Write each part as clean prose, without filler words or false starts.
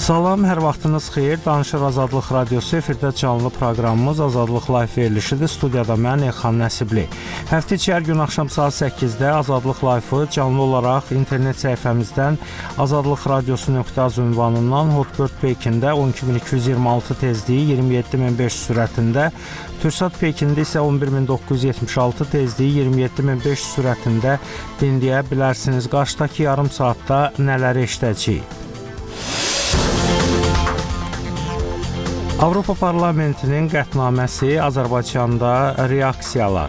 Salam, hər vaxtınız xeyir. Danışır Azadlıq Radiosu efirdə canlı proqramımız Azadlıq Live verilişidir. Studiyada mən Elxan Nəsibli. Həftə içi hər gün axşam saat 8-də Azadlıq Live-ı canlı olaraq internet səhifəmizdən azadlıqradiosu.az ünvanından Hotbird Pekində 12226 tezliyi 27500 sürətində, Türksat Pekində isə 11976 tezliyi 27500 sürətində dinləyə bilərsiniz. Qarşıdakı yarım saatda nələri eşidəcəyik? Avropa Parlamentinin qətnaməsi, Azərbaycanda reaksiyalar.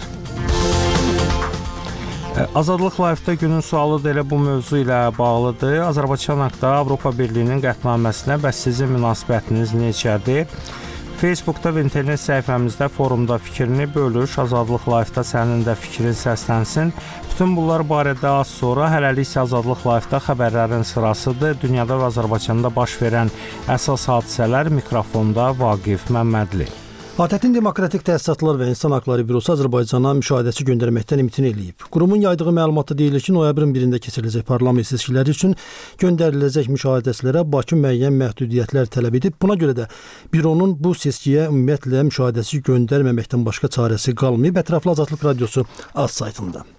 Azadlıq Live-da günün sualı da elə bu mövzu ilə bağlıdır. Azərbaycan haqqında Avropa Birliyinin qətnaməsinə bəs sizin münasibətiniz necədir? Facebookda və internet səhifəmizdə, forumda fikrini bölüş. Azadlıq Live-da sənin də fikrin səslənsin. Bütün bunlar barədə az sonra, hələlik isə Azadlıq Live-da xəbərlərin sırasıdır. Dünyada və Azərbaycanda baş verən əsas hadisələr, mikrofonda Vaqif Məmmədli. ATƏT-in Demokratik Təsisatlar və İnsan Haqları Bürosu Azərbaycana müşahidəçi göndərməkdən imtina eləyib. Qurumun yaydığı məlumatda deyilir ki, noyabrın 1-də keçiriləcək parlament seçkiləri üçün göndəriləcək müşahidəçilərə Bakı müəyyən məhdudiyyətlər tələb edib. Buna görə də büronun bu seçkiyə ümumiyyətlə müşahidəçi göndərməməkdən başqa çarəsi qalmayıb. Ətraflı Azadlıq Radiosu az saytında.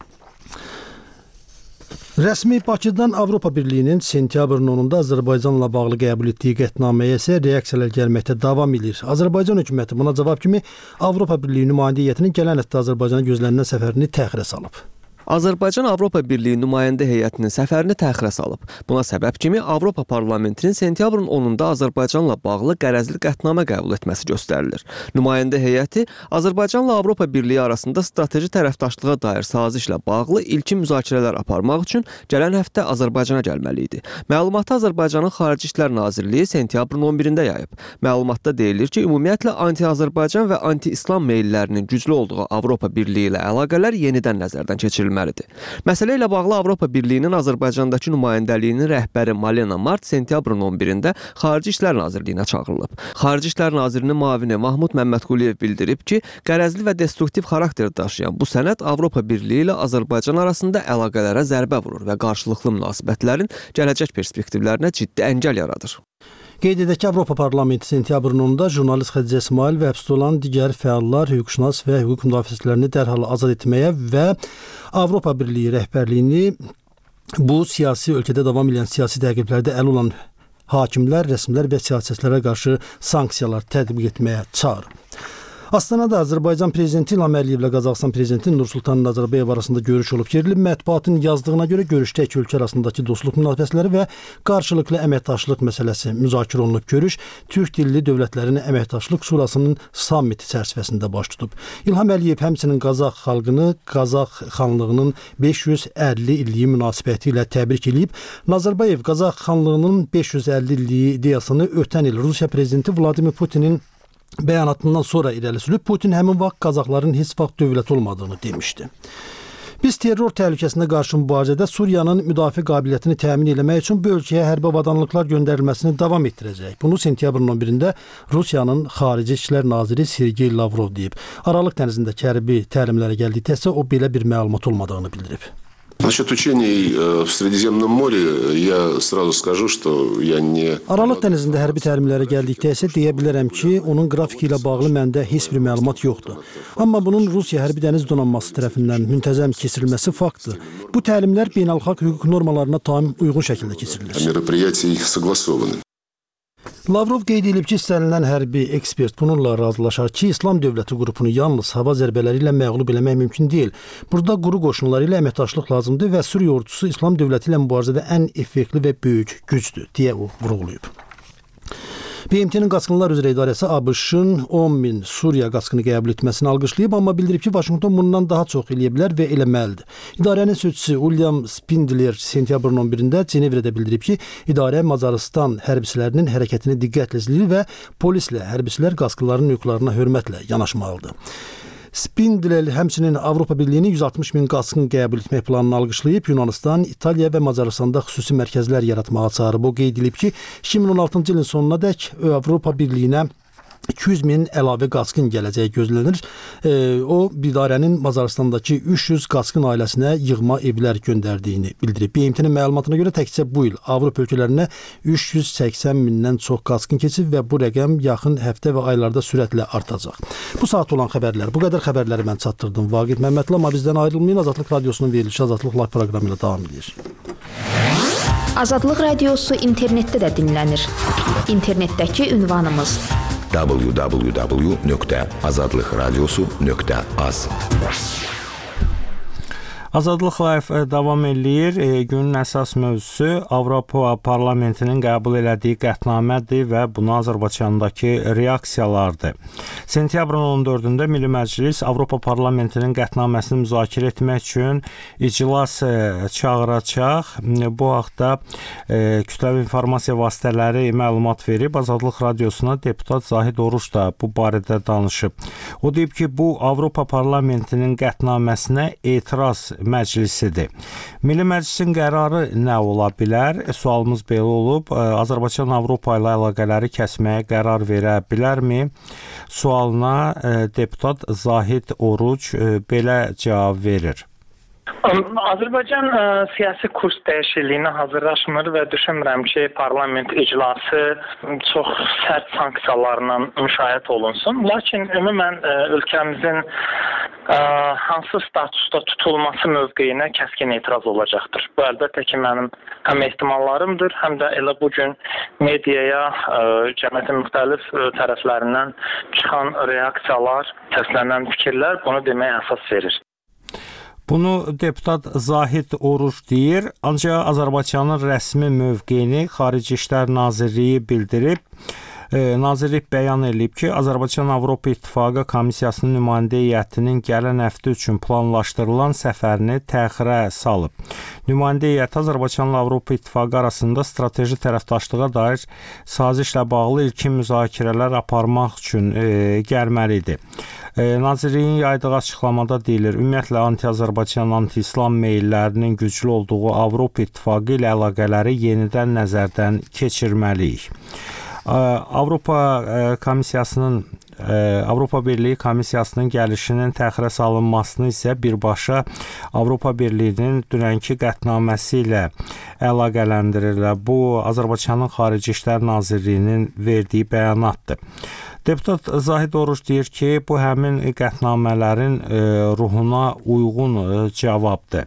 Rəsmi Bakıdan Avropa Birliyinin sentyabrın 10-da Azərbaycanla bağlı qəbul etdiyi qətnaməyə isə reaksiyalar gəlməkdə davam edir. Azərbaycan hökuməti buna cavab kimi Avropa Birliyi nümayəndə heyətinin gələn həftə Azərbaycana gözlənilən səfərini təxirə salıb. Azərbaycan Avropa Birliyi nümayəndə heyətinin səfərini təxirə salıb. Buna səbəb kimi Avropa Parlamentinin sentyabrın 10-da Azərbaycanla bağlı qərəzli qətnamə qəbul etməsi göstərilir. Nümayəndə heyəti Azərbaycanla Avropa Birliyi arasında strateji tərəfdaşlığa dair sazişlə bağlı ilkin müzakirələr aparmaq üçün gələn həftə Azərbaycana gəlməli idi. Məlumatı Azərbaycanın Xarici İşlər Nazirliyi sentyabrın 11-də yayıb. Məlumatda deyilir ki, ümumiyyətlə anti-Azərbaycan və anti-İslam meyllərinin güclü olduğu Avropa Birliyi ilə əlaqələr yenidən nəzərdən keçirilməlidir. Məsələ ilə bağlı Avropa Birliyinin Azərbaycandakı nümayəndəliyinin rəhbəri Malena Mart sentyabrın 11-də Xarici İşlər Nazirliyinə çağırılıb. Xarici İşlər Nazirinin müavini Mahmud Məmmədquliyev bildirib ki, qərəzli və destruktiv xarakter daşıyan bu sənəd Avropa Birliyi ilə Azərbaycan arasında əlaqələrə zərbə vurur və qarşılıqlı münasibətlərin gələcək perspektivlərinə ciddi əngəl yaradır. Qeyd edək ki, Avropa Parlamenti sentyabrın 10-da jurnalist Xədicə İsmail və həbsdə olan digər fəallar, hüquqşünas və hüquq müdafiəçilərini dərhal azad etməyə və Avropa Birliyi rəhbərliyini bu ölkədə davam edən siyasi təqiblərdə əl olan hakimlər, rəsmilər və siyasətçilərə qarşı sanksiyalar tətbiq etməyə çağırıb. Astanada Azərbaycan Prezidenti İlham Əliyev ilə Qazaxıstan Prezidenti Nursultan Nazarbayev arasında görüş olub. Gerilib mətbuatın yazdığına görə görüşdə iki ölkə arasındakı dostluq münasibətləri və qarşılıqlı əməkdaşlıq məsələsi müzakirə olunub. Görüş Türk dilli dövlətlərin əməkdaşlıq şurasının sammiti çərçivəsində baş tutub. İlham Əliyev həmçinin Qazax xalqını Qazax xanlığının 550 illiyi münasibəti ilə təbrik edib. Nazarbayev Qazax xanlığının 550 illiyi ideyasını ötən il Rusiya prezidenti Vladimir Putinin bəyanatından sonra irəli sürüb. Putin həmin vaxt Qazaxların heç vaxt dövlət olmadığını demişdi. Biz terror təhlükəsinə qarşı mübarizədə Suriyanın müdafiə qabiliyyətini təmin etmək üçün bu ölkəyə hərbi avadanlıqlar göndərilməsini davam etdirəcək. Bunu sentyabrın 11-də Rusiyanın Xarici İşlər Naziri Sergey Lavrov deyib. Aralıq dənizindəki hərbi təlimlərə gəldikdə isə o belə bir məlumat olmadığını bildirib. Насчет учений в Средиземном море я сразу скажу, что я не... Aralıq dənizində hərbi təlimlərə gəldikdə isə deyə bilərəm ki, onun qrafiki ilə bağlı məndə heç bir məlumat yoxdur. Amma bunun Rusiya hərbi dəniz donanması tərəfindən müntəzəm keçirilməsi faktdır. Bu təlimlər beynəlxalq hüquq normalarına tam uyğun şəkildə keçirilir. Мероприятий согласованы. Lavrov qeyd edib ki, istənilən hərbi ekspert bununla razılaşar ki, İslam dövləti qrupunu yalnız hava zərbələri ilə məğlub eləmək mümkün deyil. Burada quru qoşunları ilə əməkdaşlıq lazımdır və Suriya ordusu İslam dövləti ilə mübarizədə ən effektli və böyük gücdür, deyə o vurğulayıb. BMT-nin Qaçqınlar üzrə İdarəsi ABŞ-ın 10.000 Suriya qaçqını qəbul etməsini alqışlayıb, amma bildirib ki, Vaşinqton bundan daha çox eləyə bilər və eləməlidir. İdarənin sözçüsü William Spindler sentyabrın 11-də Cenevrədə bildirib ki, idarə Macaristan hərbçilərinin hərəkətini diqqətlə izləyir və polislə hərbçilər qaçqınların hüquqlarına hörmətlə yanaşmalıdır. Spindler həmçinin Avropa Birliyinin 160 min qaçqın qəbul etmək planını alqışlayıb, Yunanistan, İtaliya və Macaristanda xüsusi mərkəzlər yaratmağa çağırıb. O qeyd edib ki, 2016-cı ilin sonuna dək Avropa Birliyinə 200 min əlavə qaçqın gələcəyi gözlənir. O, idarənin Macaristandakı 300 qaçqın ailəsinə yığma evlər göndərdiyini bildirib. BMT-nin məlumatına görə təkcə bu il Avropa ölkələrinə 380 mindən çox qaçqın keçib və bu rəqəm yaxın həftə və aylarda sürətlə artacaq. Bu saat olan xəbərlər, bu qədər xəbərləri mən çatdırdım. Vaqif Məmmədli, amma bizdən ayrılmayın. Azadlıq Radiosunun verilişi Azadlıq Live proqramı ilə davam edir. Azadlıq Radiosu internetdə də dinlənir. İnternetdəki ünvanımız www.azadlıqradiosu.az. Azadlıq Live davam eləyir. Günün əsas mövzusu Avropa Parlamentinin qəbul elədiyi qətnamədir və buna Azərbaycandakı reaksiyalardır. Sentyabrın 14-də Milli Məclis Avropa Parlamentinin qətnaməsini müzakirə etmək üçün iclas çağıracaq. Bu haqda kütləvi informasiya vasitələri məlumat verib. Azadlıq Radiosuna deputat Zahid Oruç da bu barədə danışıb. O deyib ki, bu Avropa Parlamentinin qətnaməsinə etiraz məclisidir. Milli Məclisin qərarı nə ola bilər? Sualımız belə olub. Azərbaycan Avropa ilə əlaqələri kəsməyə qərar verə bilərmi? Sualına deputat Zahid Oruç belə cavab verir. Azərbaycan siyasi kurs dəyişikliyinə hazırlaşmır və düşünmürəm ki, parlament iclası çox sərt sanksiyalarla müşayiət olunsun. Lakin ümumən ölkəmizin hansı statusda tutulması mövqeyinə kəskin etiraz olacaqdır. Bu əlbəttə ki, mənim həm ehtimallarımdır, həm də elə bugün mediaya, cəmiyyətin müxtəlif tərəflərindən çıxan reaksiyalar, səslənən fikirlər bunu deməyə əsas verir. Bunu deputat Zahid Oruç deyir, ancaq Azərbaycanın rəsmi mövqeyini Xarici İşlər Nazirliyi bildirib. Nazirlik bəyan edib ki, Azərbaycan Avropa İttifaqı Komissiyasının nümayəndə heyətinin gələn həftə üçün planlaşdırılan səfərini təxirə salıb. Nümayəndə heyəti Azərbaycanla Avropa İttifaqı arasında strateji tərəfdaşlığa dair sazişlə bağlı ilkin müzakirələr aparmaq üçün gəlməlidir. Nazirliyin yaydığı açıqlamada deyilir, ümumiyyətlə anti-Azərbaycan, anti-İslam meyllərinin güclü olduğu Avropa İttifaqı ilə əlaqələri yenidən nəzərdən keçirməliyik. Avropa Birliyi Komissiyasının gəlişinin təxirə salınmasını isə birbaşa Avropa Birliyinin dünənki qətnaməsi ilə əlaqələndirirlər. Bu, Azərbaycanın Xarici İşlər Nazirliyinin verdiyi bəyanatdır. Deputat Zahid Oruç deyir ki, bu həmin qətnamələrin ruhuna uyğun cavabdır.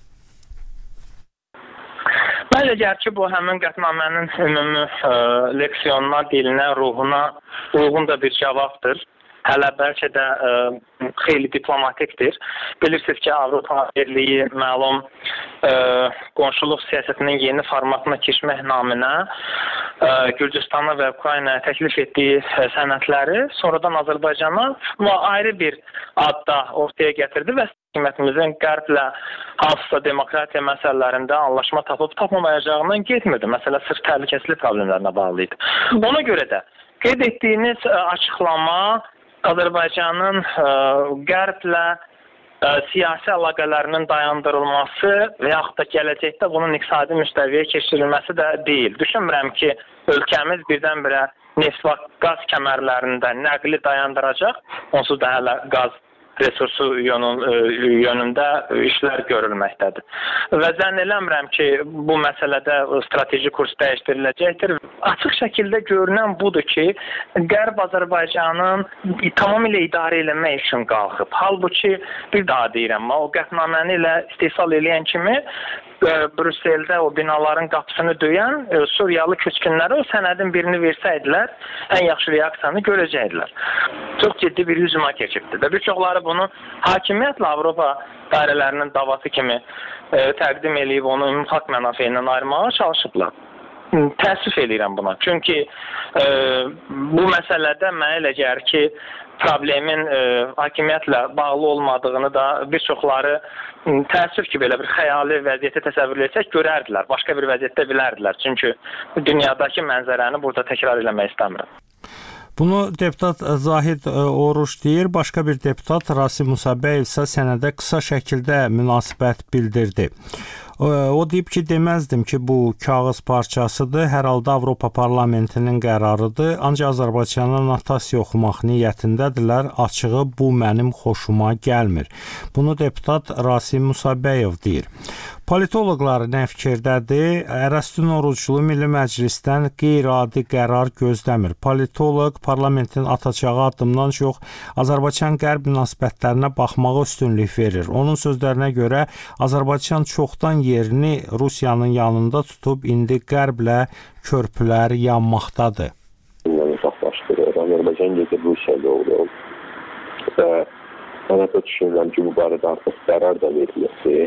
Məncə gəlir ki, bu həmin qətnamənin ümumi leksiyonuna, dilinə, ruhuna uyğun da bir cavabdır. Hələ bəlkə də xeyli diplomatikdir. Bilirsiniz ki, Avropa Birliyi məlum qonşuluq siyasətinin yeni formatına keçmək naminə Gürcüstana və Ukraynaya təklif etdiyi sənədləri sonradan Azərbaycana ayrı bir adda ortaya gətirdi və hökumətimizin qərblə hansısa demokratiya məsələlərində anlaşma tapıb tapmamayacağından getmirdi. Məsələ sırf təhlükəsizlik problemlərinə bağlı idi. Ona görə də qeyd etdiyiniz açıqlama Azərbaycanın qərblə siyasi əlaqələrinin dayandırılması və yaxud da gələcəkdə bunun iqtisadi müstəviyə keçirilməsi də deyil. Düşünmürəm ki, ölkəmiz birdən-birə neft və qaz kəmərlərində nəqli dayandıracaq, onsuz da hələ qaz resursu yönündə işlər görülməkdədir. Və zənn eləmirəm ki, bu məsələdə strateji kurs dəyişdiriləcəkdir. Açıq şəkildə görünən budur ki, Qərb Azərbaycanın tamamilə idarə eləmək üçün qalxıb. Halbuki, bir daha deyirəm, o qətnaməni ilə istehsal eləyən kimi Brüsseldə o binaların qapısını döyən Suriyalı köçkünlərə o sənədin birini versəydilər, ən yaxşı reaksiyanı görəcəkdilər. Çox ciddi bir hücuma keçibdir. Və bir çoxları bunu hakimiyyətlə Avropa dairələrinin davası kimi təqdim eləyib onu ümumi mənafe ilə ayırmağa çalışıblar. Təəssüf eləyirəm buna. Çünki bu məsələdə mənə elə gəlir ki, problemin hakimiyyətlə bağlı olmadığını da bir çoxları təəssüf ki, belə bir xəyali vəziyyəti təsəvvür etsək görərdilər, başqa bir vəziyyətdə bilərdilər. Çünki dünyadakı mənzərəni burada təkrar eləmək istəmirəm. Bunu deputat Zahid Oruç deyir. Başqa bir deputat Rasim Musabəyev isə sənədə qısa şəkildə münasibət bildirdi. O deyib ki, deməzdim ki, bu kağız parçasıdır, hər halda Avropa Parlamentinin qərarıdır, ancaq Azərbaycana notasiya oxumaq niyyətindədirlər, açığı bu mənim xoşuma gəlmir. Bunu deputat Rasim Musabəyev deyir. Politoloqlar nə fikirdədir? Ərəstun Oruclu Milli Məclisdən qeyri-adi qərar gözləmir. Politoloq parlamentin atacağı addımdan çox Azərbaycan qərb münasibətlərinə baxmağa üstünlük verir. Onun sözlərinə görə Azərbaycan çoxdan yerini Rusiyanın yanında tutub indi qərblə körpülər yanmaqdadır. Azərbaycan gedir Rusiya doğru. Və mən hətta düşünürəm ki, bu barədə artıq qərar da verilməsi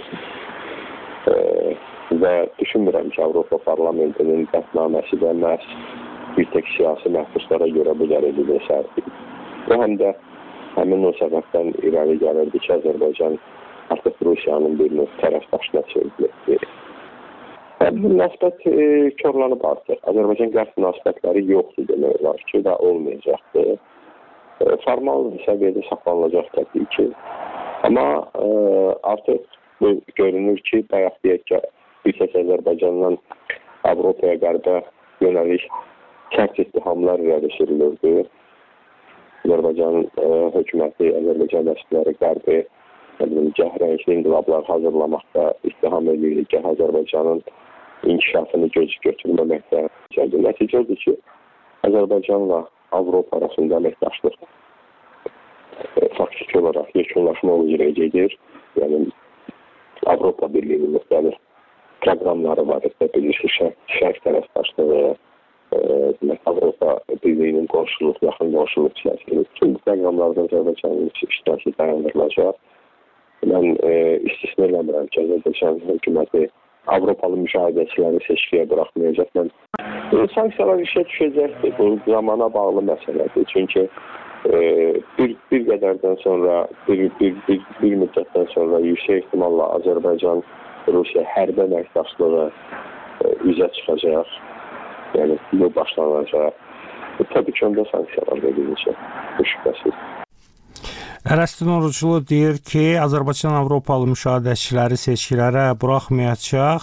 və düşünmürəm ki, Avropa Parlamentinin qətnaməsi də məhz bir tək siyasi məhbuslara görə bu dərəcədə ediləcəkdir. Və həm də həmin o səbəbdən irəli gəlirdi ki, Azərbaycan artıq Rusiyanın bir növ tərəfdaşına çevrildi. Bu münasibət körlanıb artıq. Azərbaycan qərb münasibətləri yoxdur demək olar ki, və olmayacaqdır. Formal səviyyədə saxlanılacaq təbii ki. Amma artıq bu görünür ki, bayaq deyək ki, bir tək Azərbaycandan Avropaya qərbə yönəlik sərt ittihamlar irəli sürülürdü. Azərbaycan hökuməti, Azərbaycan rəsmiləri qərbi rəngli inqilablar hazırlamaqda ittiham edir ki, Azərbaycanın inkişafını götürməməkdə. Nəticə odur ki, Azərbaycanla Avropa arasında əməkdaşlıq faktiki olaraq yekunlaşma üzrə gedir. Yəni Avropa Birliyinin müxtəlif proqramları var. Bilirsiniz, şərq tərəfdaşlığı, Avropa Birliyinin qonşuluq, yaxın qonşuluq siyasəti. Bütün bu proqramlardan Azərbaycanın iştirakı dayandırılacaq. Mən istisna eləmirəm ki, Azərbaycan hökuməti Avropalı müşahidəçiləri seçkiyə buraxmayacaq. Sanksiyalar işə düşəcəkdir. Bu zamana bağlı məsələdir. Çünki bir qədərdən sonra, bir müddətdən sonra yüksək ehtimalla Azərbaycan Rusiya hərbi əməkdaşlığı üzə çıxacaq. Yəni bu başlanacaq. Təbii ki, onda sanksiyalar veriləcək. Bu şübhəsiz. Ərəstun Oruclu deyir ki, Azərbaycan Avropalı müşahidəçiləri seçkilərə buraxmayacaq.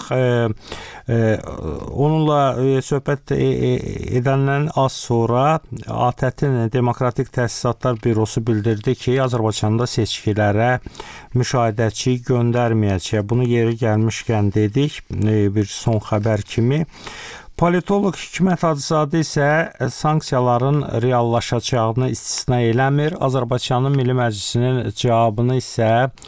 Onunla söhbət edəndən az sonra ATƏT-in Demokratik Təsisatlar Bürosu bildirdi ki, Azərbaycanda seçkilərə müşahidəçi göndərməyəcək. Bunu yeri gəlmişkən dedik, bir son xəbər kimi. Politoloq Hikmət Hacızadə isə sanksiyaların reallaşacağını istisna eləmir. Azərbaycanın Milli Məclisinin cavabını isə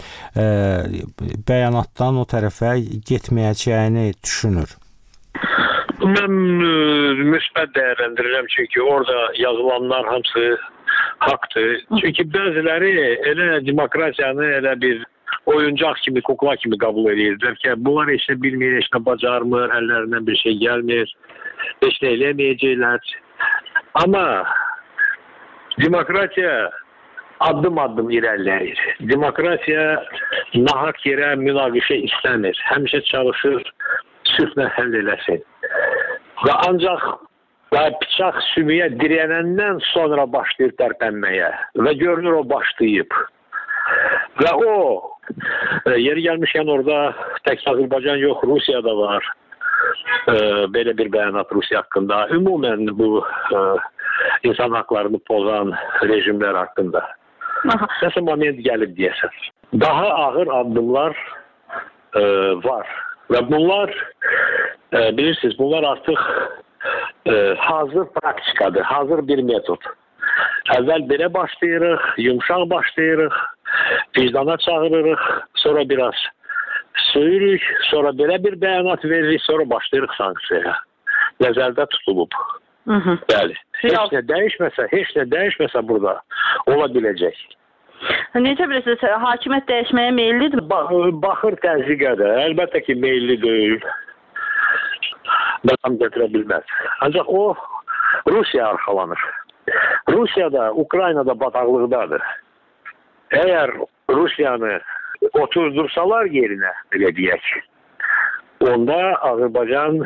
bəyanatdan o tərəfə getməyəcəyini düşünür. Mən müsbət dəyərləndirirəm, çünki orada yazılanlar hamısı haqdır. Çünki bəziləri elə demokratiyanı elə bir oyuncaq kimi, kukla kimi qəbul edirlər ki, bunlar heç nə bilmir, heç nə bacarmır, əllərindən bir şey gəlmir, heç nə eləməyəcəklər. Amma demokratiya addım-addım irəliləyir. Demokratiya nahaq yerə münaqişə istəmir. Həmişə çalışır sülhlə həll eləsin. Və ancaq bıçaq sümüyə dirənəndən sonra başlayır tərpənməyə və görünür o başlayıb. Və o, yeri gəlmişkən orada tək Azərbaycan yox, Rusiya da var. Belə bir bəyanat Rusiya haqqında. Ümumən bu insan haqlarını pozan rejimlər haqqında. Nəsə moment gəlib deyəsən. Daha ağır addımlar var. Və bunlar, bilirsiniz, bunlar artıq hazır praktikadır, hazır bir metod. Əvvəl belə başlayırıq, yumşaq başlayırıq, vicdana çağırırıq, sonra biraz söyürük, sonra belə bir bəyanat veririk, sonra başlayırıq sanksiyaya. Nəzərdə tutulub. Bəli. Heç nə dəyişməsə burada ola biləcək. Necə bilirsiniz, hakimiyyət dəyişməyə meyillidir? Baxır təzyiqədə, əlbəttə ki, meyilli deyil. Davam gətirə bilməz. Ancaq o, Rusiya arxalanır. Rusiya da, Ukrayna da bataqlıqdadır. Əgər Rusiyanı oturdursalar yerinə, belə deyək, onda Azərbaycan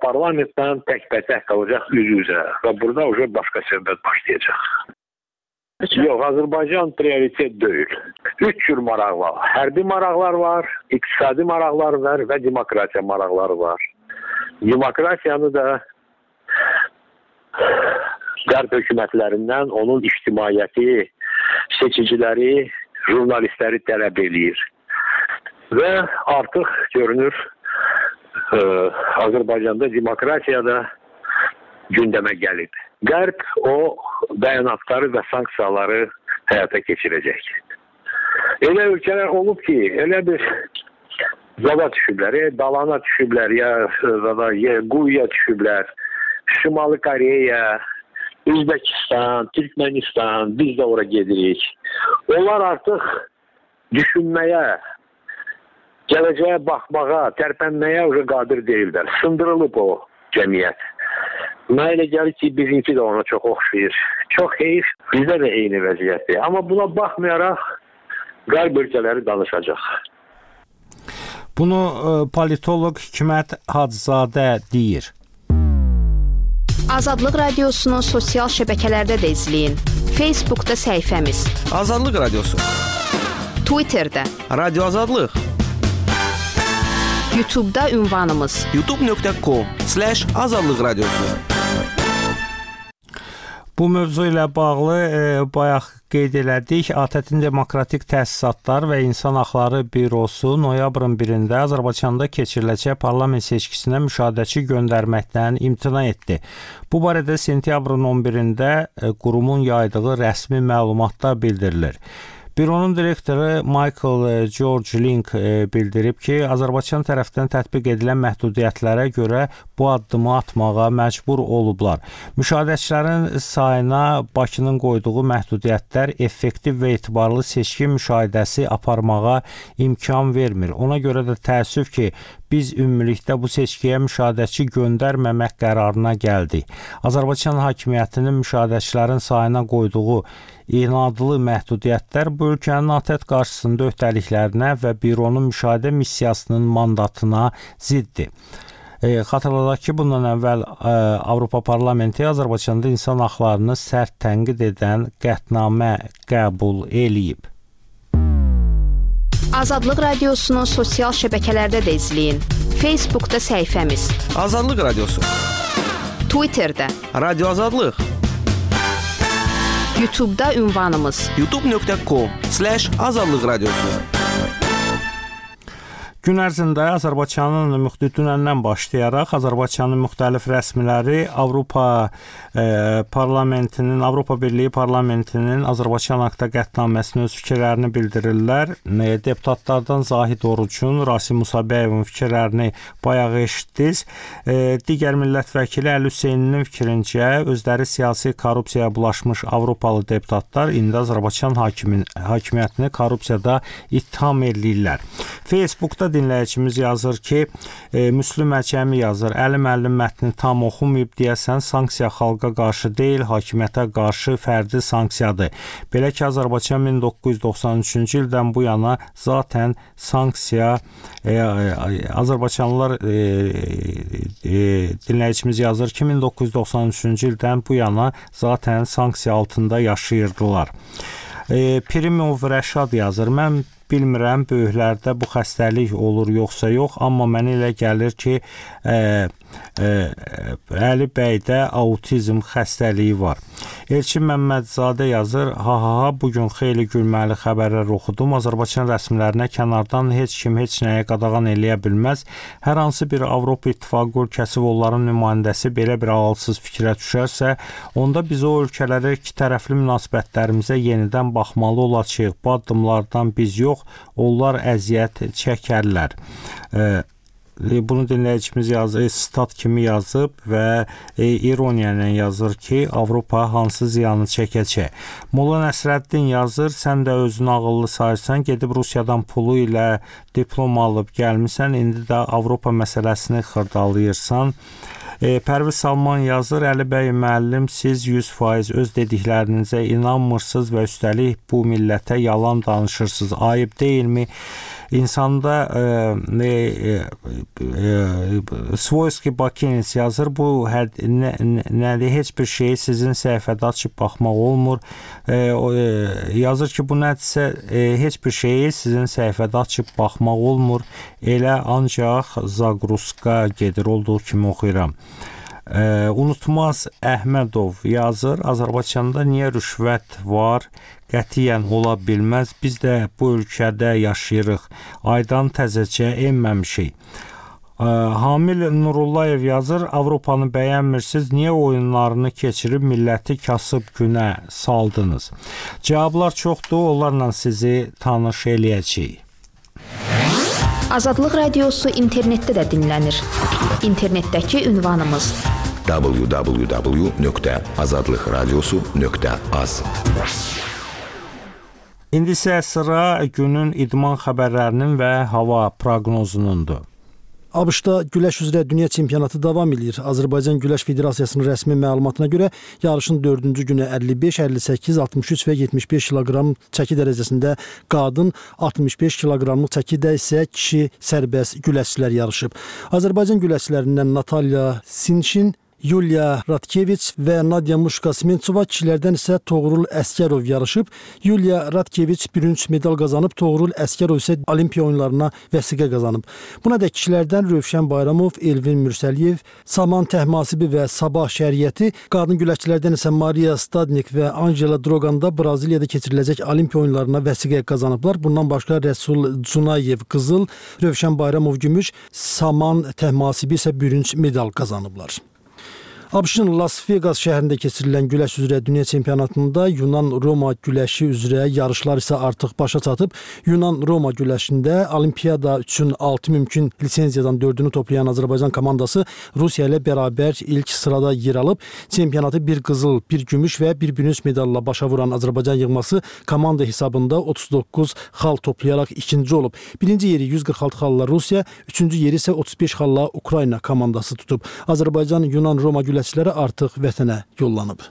Avroparlamentdən təkbətək qalacaq üz-üzə və burada başqa söhbət başlayacaq. Yox, Azərbaycan prioritet deyil. 3 cür maraq var. Hərbi maraqlar var, iqtisadi maraqlar var və demokratiya maraqları var. Demokratiyanı da Qərb hökumətlərindən onun ictimaiyyəti, seçiciləri, jurnalistləri tələb edir. Və artıq görünür Azərbaycanda demokratiya da gündəmə gəlib. Qərb o bəyanatları və sanksiyaları həyata keçirəcək. Elə ölkələr olub ki, elə bir zada düşüblər, dalana düşüblər, ya quyuya düşüblər. Şimali Koreya, Özbəkistan, Türkmenistan, biz də ora gedirik. Onlar artıq düşünməyə, gələcəyə baxmağa, tərpənməyə qadir deyirlər. Sındırılıb o cəmiyyət. Mənə elə gəlir ki, bizimki də ona çox oxşayır. Çox heyif, bizdə də eyni vəziyyətdir. Amma buna baxmayaraq, Qərb ölkələri danışacaq. Bunu politoloq Hikmət Hacızadə deyir. Azadlıq Radiosunu sosial şəbəkələrdə də izləyin. Facebookda səhifəmiz. Azadlıq Radiosu. Twitterdə. Radio Azadlıq. YouTube'da ünvanımız. youtube.com/azadlıq radiosu. Bu mövzu ilə bağlı bayaq qeyd elədik. ATƏT-in Demokratik Təsisatlar və İnsan Haqları Bürosu noyabrın 1-də Azərbaycanda keçiriləcək parlament seçkisinə müşahidəçi göndərməkdən imtina etdi. Bu barədə sentyabrın 11-də qurumun yaydığı rəsmi məlumatda bildirilir. Büronun direktoru Michael George Link bildirib ki, Azərbaycan tərəfdən tətbiq edilən məhdudiyyətlərə görə bu addımı atmağa məcbur olublar. Müşahidəçilərin sayına Bakının qoyduğu məhdudiyyətlər effektiv və etibarlı seçki müşahidəsi aparmağa imkan vermir. Ona görə də təəssüf ki, biz ümumilikdə bu seçkiyə müşahidəçi göndərməmək qərarına gəldik. Azərbaycan hakimiyyətinin müşahidəçilərin sayına qoyduğu inadlı məhdudiyyətlər bu ölkənin ATƏT qarşısında öhdəliklərinə və büronun müşahidə missiyasının mandatına ziddir. Xatırladaq ki, bundan əvvəl Avropa Parlamenti Azərbaycanda insan haqlarını sərt tənqid edən qətnamə qəbul eləyib. Azadlıq Radiosunu sosial şəbəkələrdə də izləyin. Facebookda səhifəmiz. Azadlıq Radiosu. Twitterdə. Radio Azadlıq. YouTube'da ünvanımız. youtube.com/azadlıq radiosu. Gün ərzində Azərbaycanın dünəndən başlayaraq Azərbaycanın müxtəlif rəsmiləri Avropa Birliyi Parlamentinin Azərbaycan haqqında qətnaməsinin öz fikirlərini bildirirlər. Deputatlardan Zahid Orucun, Rasim Musabəyevin fikirlərini bayaq eşitdiniz. Digər millət vəkili Əli Hüseyninin fikrincə özləri siyasi korrupsiyaya bulaşmış Avropalı deputatlar indi Azərbaycan hakimiyyətini korrupsiyada ittiham edirlər. Facebookda dinləyicimiz yazır ki, Müslüm Əcəmi yazır, Əli müəllim mətni tam oxumayıb deyəsən sanksiya xalqa qarşı deyil, hakimiyyətə qarşı fərdi sanksiyadır. Belə ki, Azərbaycan 1993-cü ildən bu yana zaten sanksiya Azərbaycanlılar dinləyicimiz yazır ki, 1993-cü ildən bu yana zaten sanksiya altında yaşayırdılar. Pirimov Rəşad yazır, mən bilmirəm böyüklərdə bu xəstəlik olur yoxsa yox, amma mənə elə gəlir ki, Əli bəydə autizm xəstəliyi var. Elçin Məmmədzadə yazır, bugün xeyli gülməli xəbərlər oxudum. Azərbaycan rəsmilərinə kənardan heç kim heç nəyə qadağan eləyə bilməz. Hər hansı bir Avropa İttifaqı ölkəsi və onların nümayəndəsi belə bir ağılsız fikrə düşərsə, onda biz o ölkələrə iki tərəfli münasibətlərimizə yenidən baxmalı olacağıq. Bu addımlardan biz yox, onlar əziyyət çəkərlər. Bunu dinləyicimiz yazır, stat kimi yazıb və ironiya ilə yazır ki, Avropa hansı ziyanı çəkəcək. Molla Nəsrəddin yazır, sən də özünü ağıllı sayırsan, gedib Rusiyadan pulu ilə diplom alıb gəlmisən, indi də Avropa məsələsini xırdalayırsan. Pərviz Salman yazır, Əli bəy müəllim, siz 100% öz dediklərinizə inanmırsınız və üstəlik bu millətə yalan danışırsınız. Ayıb deyilmi? insanda Svoyski Bakenis yazır. Bu nədir? Heç bir şeyi sizin səhifədə açıb baxmaq olmur. Yazır ki, bu nədirsə heç bir şeyi sizin səhifədə açıb baxmaq olmur. Elə ancaq Zagruska gedir. Olduğu kimi oxuyuram. Unutmaz Əhmədov yazır. Azərbaycanda niyə rüşvət var? Qətiyyən ola bilməz. Biz də bu ölkədə yaşayırıq. Aydan təzəcə enməmişik. Hamil Nurullayev yazır. Avropanı bəyənmirsiniz. Niyə oyunlarını keçirib milləti kasıb günə saldınız? Cavablar çoxdur. Onlarla sizi tanış eləyəcəyik. Azadlıq Radiosu internetdə də dinlənir. İnternetdəki ünvanımız www.azadlıqradiosu.az. İndi isə sıra günün idman xəbərlərinin və hava proqnozunundur. ABŞ-da güləş üzrə dünya çempionatı davam edir. Azərbaycan Güləş Federasiyasının rəsmi məlumatına görə yarışın 4-cü günü 55, 58, 63 və 75 kiloqram çəki dərəcəsində qadın, 65 kiloqramlıq çəkidə isə kişi sərbəst güləşçilər yarışıb. Azərbaycan güləşçilərindən Natalya Sinşin, Yuliya Ratkeviç və Nadia Muşka-Smentsova, kişilərdən isə Toğrul Əskərov yarışıb. Yuliya Ratkeviç bürünc medal qazanıb, Toğrul Əskərov isə Olimpiya oyunlarına vəsiqə qazanıb. Buna da kişilərdən Rövşən Bayramov, Elvin Mürsəliyev, Saman Təhmasibi və Sabah Şəriəti, qadın güləşçilərdən isə Maria Stadnik və Angela Drogan da Braziliyada keçiriləcək Olimpiya oyunlarına vəsiqə qazanıblar. Bundan başqa Rəsul Cunayev qızıl, Rövşən Bayramov gümüş, Saman Təhmasibi isə bürünc medal qazanıblar. ABŞ-ın Las Vegas şəhərində keçirilən güləş üzrə dünya çempionatında Yunan-Roma güləşi üzrə yarışlar isə artıq başa çatıb. Yunan-Roma güləşində Olimpiyada üçün 6 mümkün lisenziyadan 4-ünü toplayan Azərbaycan komandası Rusiya ilə bərabər ilk sırada yer alıb. Çempionatı bir qızıl, bir gümüş və bir bürünc medalla başa vuran Azərbaycan yığması komanda hesabında 39 xal toplayaraq ikinci olub. Birinci yeri 146 xalla Rusiya, üçüncü yeri isə 35 xalla Ukrayna komandası tutub. Azərbaycan Yunan-Roma güləşi artıq vətənə yollanıb.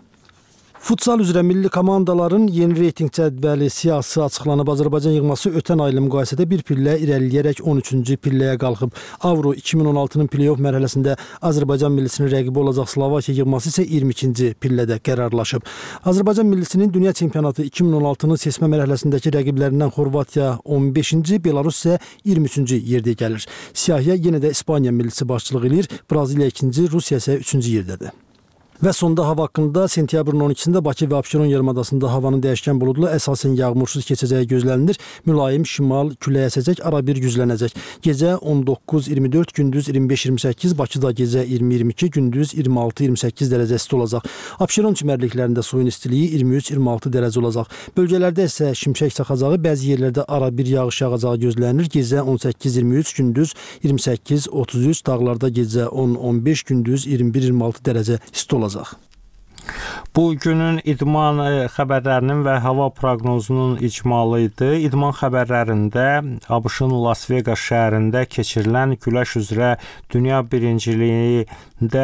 Futsal üzrə milli komandaların yeni reyting cədvəli siyahısı açıqlanıb. Azərbaycan yığması ötən ayla müqayisədə bir pillə irəliləyərək 13-cü pilləyə qalxıb. Avro 2016-nın play-off mərhələsində Azərbaycan millisinin rəqibi olacaq Slovakiya yığması isə 22-ci pillədə qərarlaşıb. Azərbaycan millisinin dünya çempionatı 2016-nın seçmə mərhələsindəki rəqiblərindən Xorvatiya 15-ci, Belarus isə 23-cü yerdə gəlir. Siyahıya yenə də İspaniya millisi başçılıq edir. Braziliya 2-ci, Rusiya isə 3-cü yerdədir. Və sonda hava haqqında sentyabrın 12-sində Bakı və Abşeron yarımadasında havanın dəyişkən buludlu, əsasən yağmursuz keçəcəyi gözlənilir. Mülayim şimal küləyi əsəcək, arabir güclənəcək. Gecə 19-24, gündüz 25-28, Bakıda gecə 20-22, gündüz 26-28 dərəcə isti olacaq. Abşeron çimərliklərində suyun istiliyi 23-26 dərəcə olacaq. Bölgələrdə isə şimşək çaxacağı, bəzi yerlərdə arabir yağış yağacağı gözlənilir. Gecə 18-23, gündüz 28-33, dağlarda gecə 10-15, gündüz 21-26 dərəcə isti olacaq. Bu günün idman xəbərlərinin və hava proqnozunun icmalı idi. İdman xəbərlərində ABŞ-ın Las Vegas şəhərində keçirilən güləş üzrə dünya birinciliyində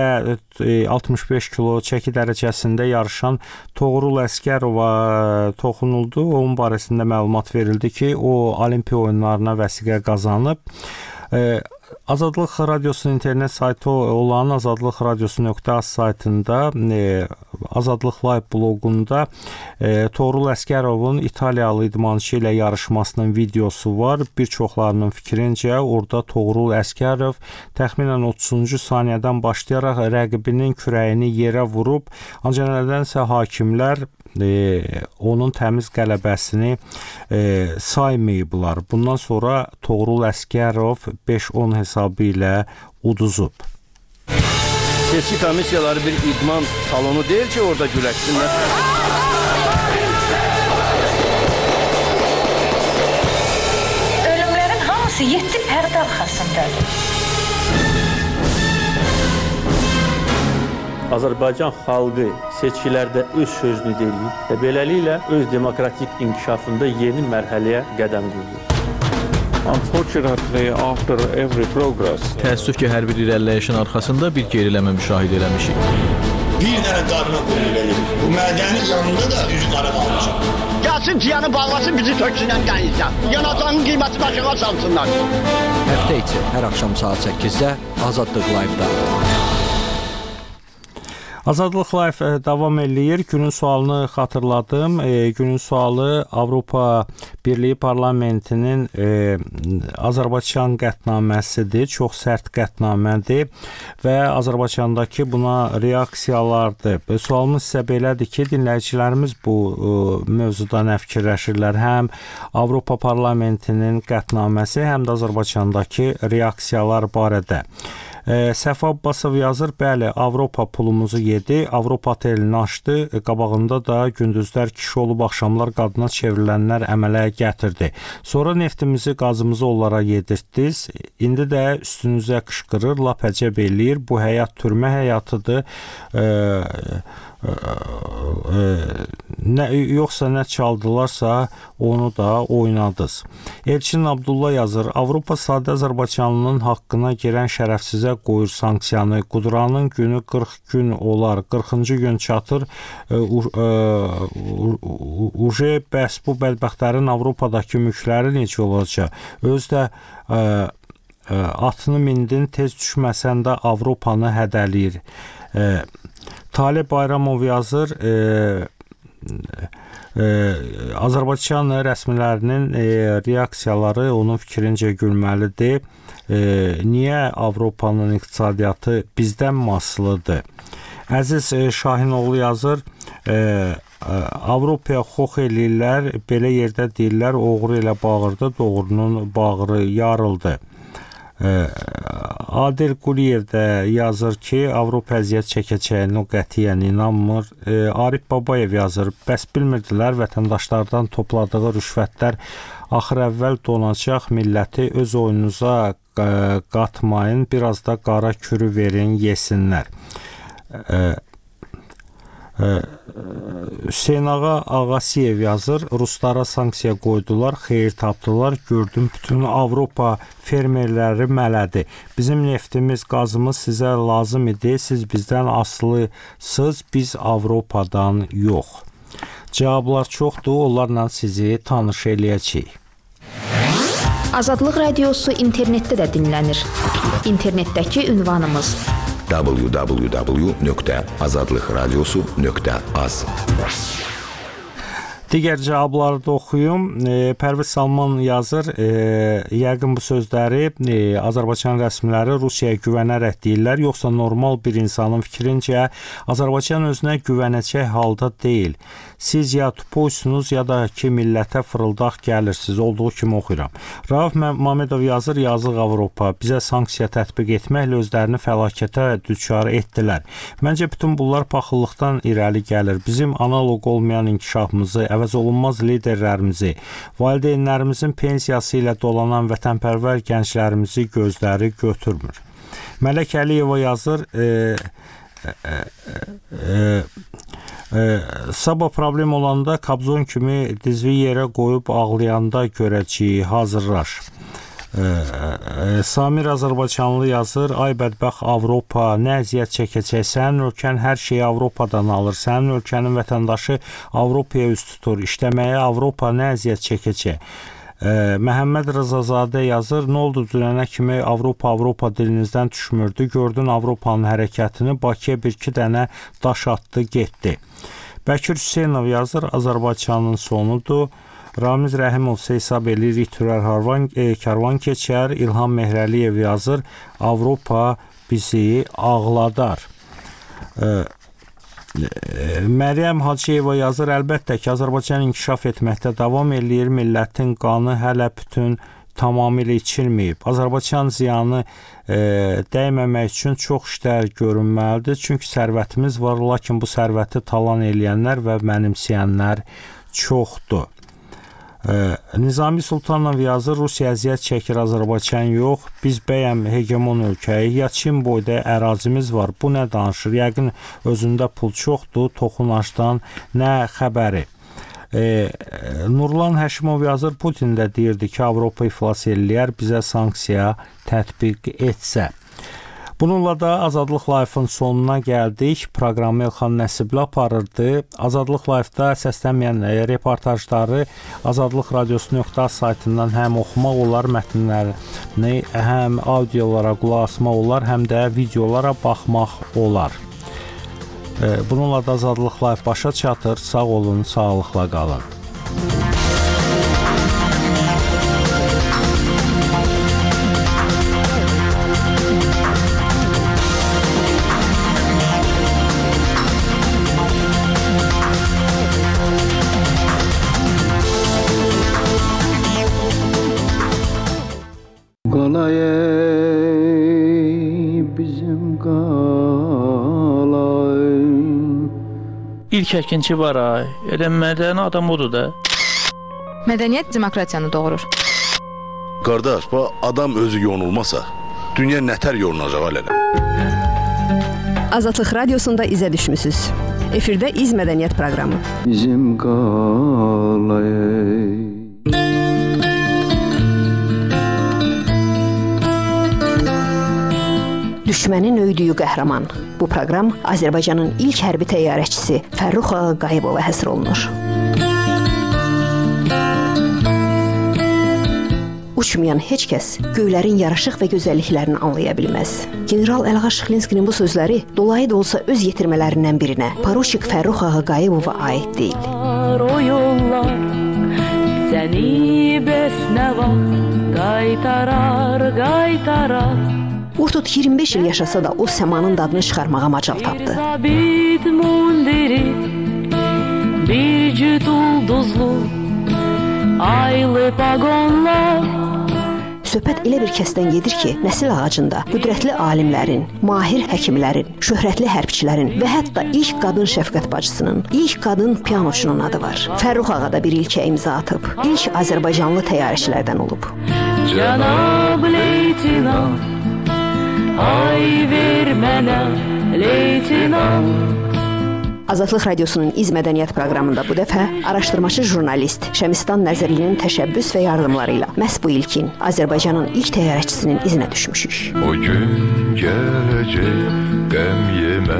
65 kilo çəki dərəcəsində yarışan Toğrul Əskərova toxunuldu. Onun barəsində məlumat verildi ki, o Olimpiya oyunlarına vəsiqə qazanıb. Azadlıq Radiosunun internet saytı olan azadlıqradiosu.az saytında Azadlıq Live bloqunda Toğrul Əskərovun İtaliyalı idmançı ilə yarışmasının videosu var. Bir çoxlarının fikrincə orada Toğrul Əskərov təxminən 30-cu saniyədən başlayaraq rəqibinin kürəyini yerə vurub, ancaq nədənsə hakimlər onun təmiz qələbəsini saymayıblar. Bundan sonra Toğrul Əskərov 5-10 hesabı ilə uduzub. Seçki komissiyaları bir idman salonu deyil ki, orada güləşsinlər. Ölümlərin hamısı 7 pərdə arxasındadır. Azərbaycan xalqı seçkilərdə öz sözünü deyir və beləliklə öz demokratik inkişafında yeni mərhələyə qədəm qoyur. Unfortunately, after every progress, təəssüf ki, hər bir irəliləyişin arxasında bir geriləmə müşahidə eləmişik. bir dənə qarına qoyur verir. Bu mədənin yanında da üzü qara qalmışam. Gəlsin ciyanı bağlasın, bizi töksünlər dənizdən. Yanacağın qiyməti başına salsınlar. Həftə içi hər axşam saat 8-də Azadlıq Live-da. Azadlıq Live davam eləyir. Günün sualını xatırladım. Günün sualı Avropa Birliyi Parlamentinin Azərbaycan qətnaməsidir. Çox sərt qətnamədir və Azərbaycandakı buna reaksiyalardır. Sualımız isə belədir ki, dinləyicilərimiz bu mövzuda nə fikirləşirlər? Həm Avropa Parlamentinin qətnaməsi, həm də Azərbaycandakı reaksiyalar barədə. Səfa Abbasov yazır, bəli, Avropa pulumuzu yedi, Avropa otelini açdı, qabağında da gündüzlər kişi olub, axşamlar qadına çevrilənlər əmələ gətirdi. Sonra neftimizi, qazımızı onlara yedirtdiniz, indi də üstünüzə qışqırır, lap əcəb eləyir, bu həyat türmə həyatıdır, yoxsa nə çaldılarsa onu da oynadınız. Elçin Abdullah yazır, Avropa sadə Azərbaycanlının haqqına girən şərəfsizə qoyur sanksiyanı, quduranın günü 40 gün olar, 40-cı gün çatır, uje bəs bu bədbəxtlərin Avropadakı mülkləri necə olacaq? Öz də atını mindin, tez düşməsən də Avropanı hədəliyir. Talib Bayramov yazır, Azərbaycan rəsmilərinin reaksiyaları onun fikrincə gülməlidir. Niyə Avropanın iqtisadiyyatı bizdən asılıdır? Əziz Şahinoğlu yazır, Avropaya xox eləyirlər, belə yerdə deyirlər, oğru ilə bağırdı, doğrunun bağırı yarıldı. Adil Quliyev də yazır ki, Avropa əziyyət çəkəcəyini o qətiyyən inanmır. Arif Babayev yazır, bəs bilmirdilər vətəndaşlardan topladığı rüşvətlər axır əvvəl donacaq, milləti öz oyunuza qatmayın, biraz da qara kürü verin, yesinlər. Hüseyn Ağa Ağasiyev yazır, Ruslara sanksiya qoydular, xeyir tapdılar, gördüm bütün Avropa fermerləri mələdi. Bizim neftimiz, qazımız sizə lazım idi, siz bizdən asılısınız, biz Avropadan yox. Cavablar çoxdur, onlarla sizi tanış eləyəcəyik. Azadlıq Radiosu internetdə də dinlənir. İnternetdəki ünvanımız www.azadlıqradiosu.az. Digər cavabları da oxuyum. Pərviz Salman yazır, yəqin bu sözləri Azərbaycan rəsmiləri Rusiyaya güvənərək deyirlər, yoxsa normal bir insanın fikrincə Azərbaycan özünə güvənəcək halda deyil. Siz ya tupuysunuz, ya da ki millətə fırıldaq gəlirsiniz, olduğu kimi oxuyuram. Rauf Mamedov yazır, yazıq Avropa bizə sanksiya tətbiq etməklə özlərini fəlakətə düçar etdilər. Məncə bütün bunlar paxıllıqdan irəli gəlir. Bizim analoq olmayan inkişafımızı, əvəz olunmaz liderlərimizi, valideynlərimizin pensiyası ilə dolanan vətənpərvər gənclərimizi gözləri götürmür. Mələk Əliyeva yazır, sabah problem olanda Kabzon kimi dizvi yerə qoyub ağlayanda görəcəyik, hazırlaş. Samir Azərbaycanlı yazır, ay bədbəxt Avropa, nə əziyyət çəkəcək, sənin ölkən hər şeyi Avropadan alır, sənin ölkənin vətəndaşı Avropaya üst tutur, işləməyə Avropa nə əziyyət çəkəcək. Məhəmməd Rızazadə yazır, nə oldu dünənə kimi Avropa dilinizdən düşmürdü, gördün Avropanın hərəkətini, Bakıya bir-iki dənə daş atdı, getdi. Bəkir Hüseynov yazır, Azərbaycanın sonudur. Ramiz Rəhimov hesab eləyir, itürər karvan keçər. İlham Mehrəliyev yazır, Avropa bizi ağladar. Məryəm Hacıyeva yazır, əlbəttə ki, Azərbaycan inkişaf etməkdə davam eləyir, millətin qanı hələ bütün tamamilə içilməyib. Azərbaycan ziyanı dəyməmək üçün çox işlər görünməlidir, çünki sərvətimiz var, lakin bu sərvəti talan eləyənlər və mənimsəyənlər çoxdur. Nizami Sultanov yazır, Rusiya əziyyət çəkir, Azərbaycan yox, biz bəyəm hegemon ölkəyi, ya Çin boyda ərazimiz var, bu nə danışır, yəqin özündə pul çoxdur, toxunacdan nə xəbəri. Nurlan Həşimov yazır, Putin də deyirdi ki, Avropa iflas eləyər, bizə sanksiya tətbiq etsə. Bununla da Azadlıq Live-ın sonuna gəldik. Proqramı Elxan Nəsibli aparırdı. Azadlıq Live-da səslənməyən reportajları Azadlıq Radiosu.az saytından həm oxumaq olar, mətnlərini həm audiolara qulaq asmaq olar, həm də videolara baxmaq olar. Bununla da Azadlıq Live başa çatır. Sağ olun, sağlıqla qalın. Qalay bizim qalay. İlk əkinçi var ay. Elə mədəni adam odur da. Mədəniyyət demokratiyanı doğurur. Qardaş, bu adam özü yonulmasa, dünya nətər yonulacaq hələ? Azadlıq Radiosunda izə düşmüsüz. Efirdə İz Mədəniyyət proqramı. Bizim qalay. Düşmənin öydüyü qəhrəman. Bu proqram Azərbaycanın ilk hərbi təyyarəçisi Fərrux Ağayevova həsr olunur. Uçmayan heç kəs göylərin yaraşıq və gözəlliklərini anlaya bilməz. General Əlğa Şıxlinskinin bu sözləri dolayı da olsa öz yetirmələrindən birinə, Poruçik Fərrux Ağayevova aid deyil. O yollar səni bəs nə vaxt qaytarar. Vurtut 25 il yaşasa da o səmanın dadını çıxarmağa macal tapdı. Bir cüt ulduzlu aylı paqonlar. Söhbət elə bir kəsdən gedir ki, nəsil ağacında qüdrətli alimlərin, mahir həkimlərin, şöhrətli hərbçilərin və hətta ilk qadın şəfqət bacısının, ilk qadın pianoçunun adı var. Fərrux ağa da bir ilkə imza atıb, ilk Azərbaycanlı təyyarəçilərdən olub. Cənab leytinant, ay ver mənə leytinant. Azadlıq Radiosunun İz Mədəniyyət proqramında bu dəfə araşdırmaçı jurnalist Şəmistan Nəzərlinin təşəbbüs və yardımları ilə məhz bu ilkin Azərbaycanın ilk təyyarəçisinin izinə düşmüşük. O gün gələcək, qəm yemə.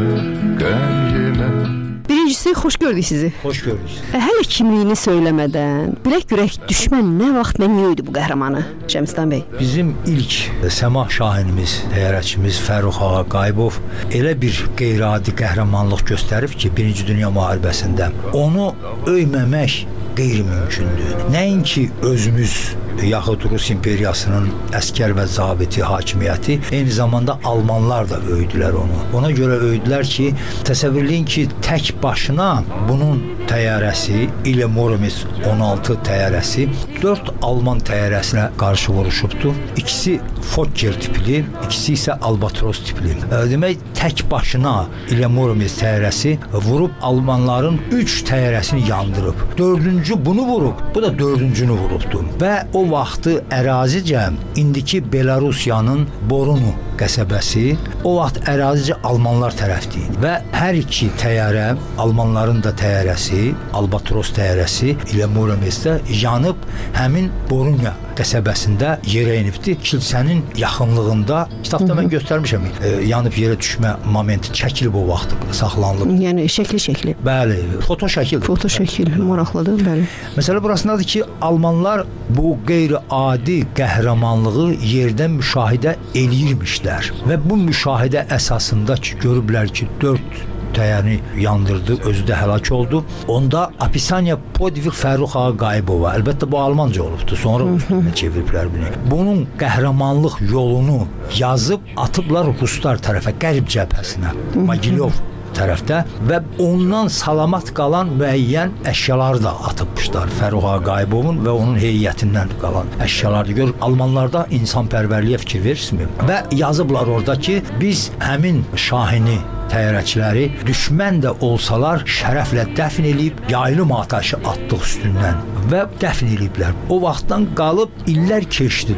Birincisi, xoş gördük sizi. Xoş gördük. Hələ kimliyini söyləmədən, bilək-görək düşmən nə vaxt və niyə idi bu qəhrəmanı? Şəmistan bəy. Bizim ilk səmah şahinimiz, təyyarəçimiz Fərrux Ağayevov elə bir qeyri-adi qəhrəmanlıq göstərib ki, Birinci Dünya müharibəsində onu öyməmək qeyri-mümkündür. Nəinki özümüz yaxud Rus imperiyasının əskər və zabiti hakimiyyəti, eyni zamanda Almanlar da öydülər onu. Ona görə öydülər ki, təsəvvürləyin ki, tək başına bunun təyyarəsi, İle Muromets 16 təyyarəsi 4 Alman təyyarəsinə qarşı vuruşubdu. İkisi Fokker tipli, ikisi isə Albatros tipli. Demək, tək başına İle Muromets təyyarəsi vurub Almanların 3 təyyarəsini yandırıb. 4-cü bunu vurub, bu da 4-cünü vurubdu. Və o vaxtı ərazicə indiki Belarusiyanın Borunu qəsəbəsi o vaxt ərazicə Almanlar tərəfdə idi və hər iki təyyarə, Almanların da təyyarəsi, Albatros təyyarəsi ilə Murometsdə yanıb həmin Borunya qəsəbəsində yerə inibdi. Kilsənin yaxınlığında, kitabda mən göstərmişəm, yanıb yerə düşmə momenti çəkilib o vaxt, saxlanılıb. Yəni şəkli. Bəli, foto şəkildir. Foto şəkil, maraqlıdır, bəli. Məsələ burasındadır ki, Almanlar bu qeyri-adi qəhrəmanlığı yerdən müşahidə eləyirmişlər və bu müşahidə əsasında ki, görüblər ki, 4 təyyarəni yandırdı, özü də həlak oldu. Onda Apisaniya Podvig Fərrux Ağayevova, əlbəttə bu Almanca olubdu, sonra çeviriblər bunu. Bunun qəhrəmanlıq yolunu yazıb atıblar Ruslar tərəfə, Qərb cəbhəsinə, Mogilyov tərəfdə və ondan salamat qalan müəyyən əşyaları da atıbmışlar. Fərrux Ağayevovun və onun heyətindən qalan əşyaları gör. Almanlarda insanpərvərliyə fikir verirsinizmi? Və yazıblar orada ki, biz həmin şahini təyyarəçiləri düşmən də olsalar şərəflə dəfn edib yaylım atəşi atdıq üstündən və dəfn ediblər. O vaxtdan qalıb illər keçdi.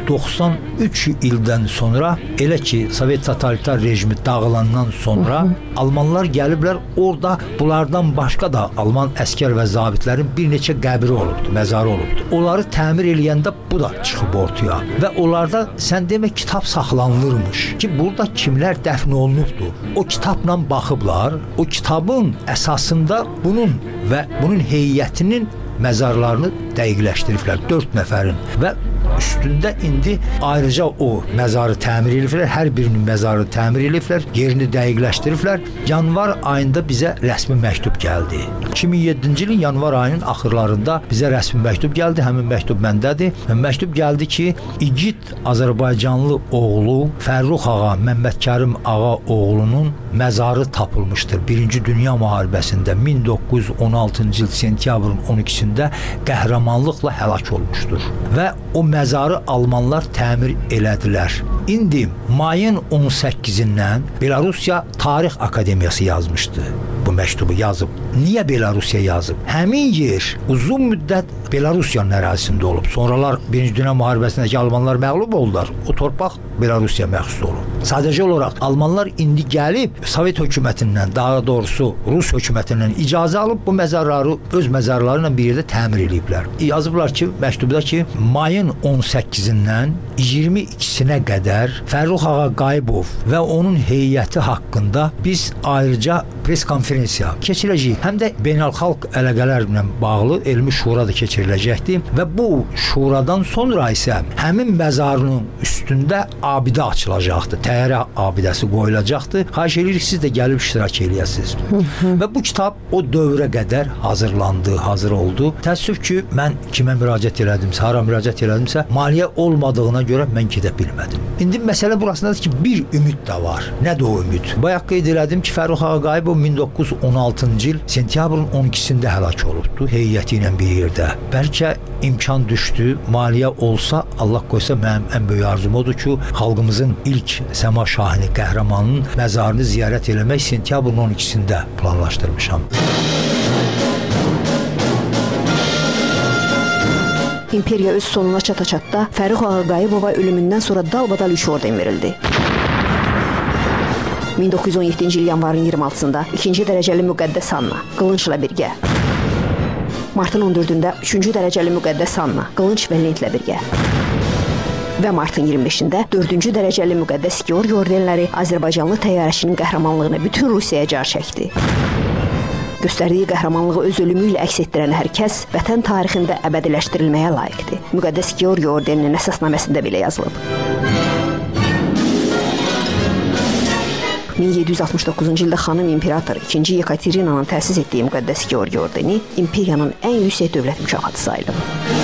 93 ildən sonra elə ki Sovet totalitar rejimi dağılandan sonra almanlar gəliblər. Orada bunlardan başqa da alman əskər və zabitlərin bir neçə qəbri olubdu, məzarı olubdu. Onları təmir eləyəndə bu da çıxıb ortaya və onlarda sən demə kitab saxlanılırmış ki, burada kimlər dəfn olunubdu. O kitabla baxıblar. O kitabın əsasında bunun və bunun heyətinin məzarlarını dəqiqləşdiriblər 4 nəfərin və üstündə indi ayrıca o məzarı təmir ediblər, hər birinin məzarı təmir ediblər, yerini dəqiqləşdiriblər. Yanvar ayında bizə rəsmi məktub gəldi. 2007-ci ilin yanvar ayının axırlarında bizə rəsmi məktub gəldi. Həmin məktub məndədir. Məktub gəldi ki, igid Azərbaycanlı oğlu Fərrux ağa, Məmmədkərim ağa oğlunun məzarı tapılmışdır. 1-ci Dünya müharibəsində 1916-cı il sentyabrın 12-sində qəhrəmanlıqla həlak olmuşdur və o məzarı almanlar təmir elədilər. İndi mayın 18-dən Belarusiya Tarix Akademiyası yazmışdı. Bu məktubu yazıb. Niyə Belarusiya yazıb? Həmin yer uzun müddət Belarusiyanın ərazisində olub. Sonralar 1-ci Dünya müharibəsindəki almanlar məğlub oldular. O torpaq Belarusiya məxsus olub. Sadəcə olaraq almanlar indi gəlib Sovet hökumətindən, daha doğrusu Rus hökumətindən icazə alıb bu məzarları öz məzarları ilə bir yerdə təmir ediblər. Yazıblar ki, məktubda ki, mayın 18-dən 22-sinə qədər Fərrux ağa Qayıbov və onun heyəti haqqında biz ayrıca pres konferensiya keçirəcəyik. Həm də beynəlxalq əlaqələrlə bağlı elmi şura da keçiriləcəkdir və bu şuradan sonra isə həmin məzarının üstündə abidə açılacaqdır. Təyyarə abidəsi qoyulacaqdır. Xahiş edirik siz də gəlib iştirak eləyəsiniz. Və bu kitab o dövrə qədər hazırlandı, hazır oldu. Təəssüf ki, mən kimə müraciət elədimsə, hara müraciət elədimsə, maliyyə olmadığına görə mən gedə bilmədim. İndi məsələ burasındadır ki, bir ümid də var. Nədir o ümid? Bayaq qeyd elədim ki, Fərrux ağa Qayıbov 1916-cı il sentyabrın 12-sində həlak olubdu heyəti ilə bir yerdə. Bəlkə imkan düşdü, maliyyə olsa, Allah qoysa mənim ən böyük arzum odur ki, xalqımızın ilk Səma Şahini qəhrəmanının məzarını ziyarət eləmək sentyabrın 12-sində planlaşdırmışam. İmperiya öz sonuna çata-çatda Fərrux ağa Qayıbova ölümündən sonra dalbadal 3 orden verildi. 1917-ci il yanvarın 26-sında 2-ci dərəcəli müqəddəs Anna, qılınçla birgə. Martın 14-də 3-cü dərəcəli müqəddəs Anna, qılınç və lentlə birgə. Və martın 25-də 4-cü dərəcəli müqəddəs Georgi ordenləri Azərbaycanlı təyyarəçinin qəhrəmanlığını bütün Rusiyaya car çəkdi. Göstərdiyi qəhrəmanlığı öz ölümü ilə əks etdirən hər kəs vətən tarixində əbədiləşdirilməyə layiqdir. Müqəddəs Georgi ordeninin əsasnaməsində belə yazılıb. 1769-cu ildə xanım imperator 2-ci Yekaterinanın təsis etdiyi müqəddəs Georgi ordeni imperiyanın ən yüksək dövlət mükafatı sayılıb.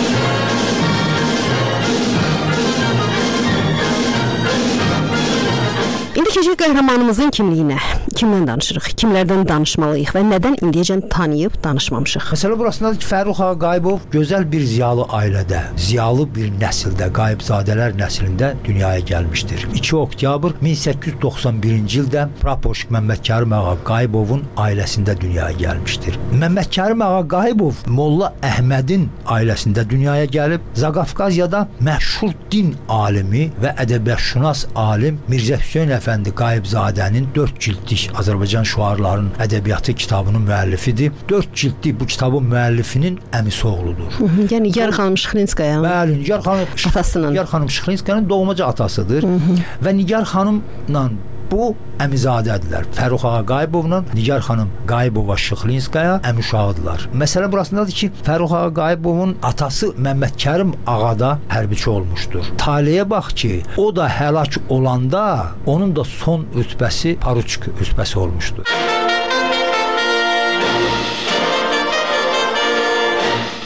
İndi keçək qəhrəmanımızın kimliyinə. Kimdən danışırıq? Kimlərdən danışmalıyıq və nədən indiyəcən tanıyıb danışmamışıq? Məsələ burasındadır ki, Fərrux ağa Qayıbov gözəl bir ziyalı ailədə, ziyalı bir nəsildə, Qayıbzadələr nəslində dünyaya gəlmişdir. 2 oktyabr 1891-ci ildə Praporşik Məmmədkərim ağa Qayıbovun ailəsində dünyaya gəlmişdir. Məmmədkərim ağa Qayıbov Molla Əhmədin ailəsində dünyaya gəlib, Zaqafqaziyada məşhur din alimi və ədəbiyyatşünas alim Mirzə Hüseyn Əfəndi Qayıbzadənin 4 cildlik Azərbaycan şüarlarının ədəbiyyatı kitabının müəllifidir. 4 cildlik bu kitabın müəllifinin əmisi oğludur. Yəni Nigar xanım Şıxlinskaya. Bəli, Nigar xanım atasının. Nigar xanım Şıxlinskayanın doğmaca atasıdır. Və Nigar xanımla bu əmizadədirlər. Fərrux ağa Qayıbovla Nigar xanım Qayıbova Şıxlinskaya əmişağıdırlar. Məsələ burasındadır ki, Fərrux ağa Qayıbovun atası Məmmədkərim ağa da hərbiçi olmuşdur. Taleyə bax ki, o da həlak olanda onun da son rütbəsi poruçik rütbəsi olmuşdur.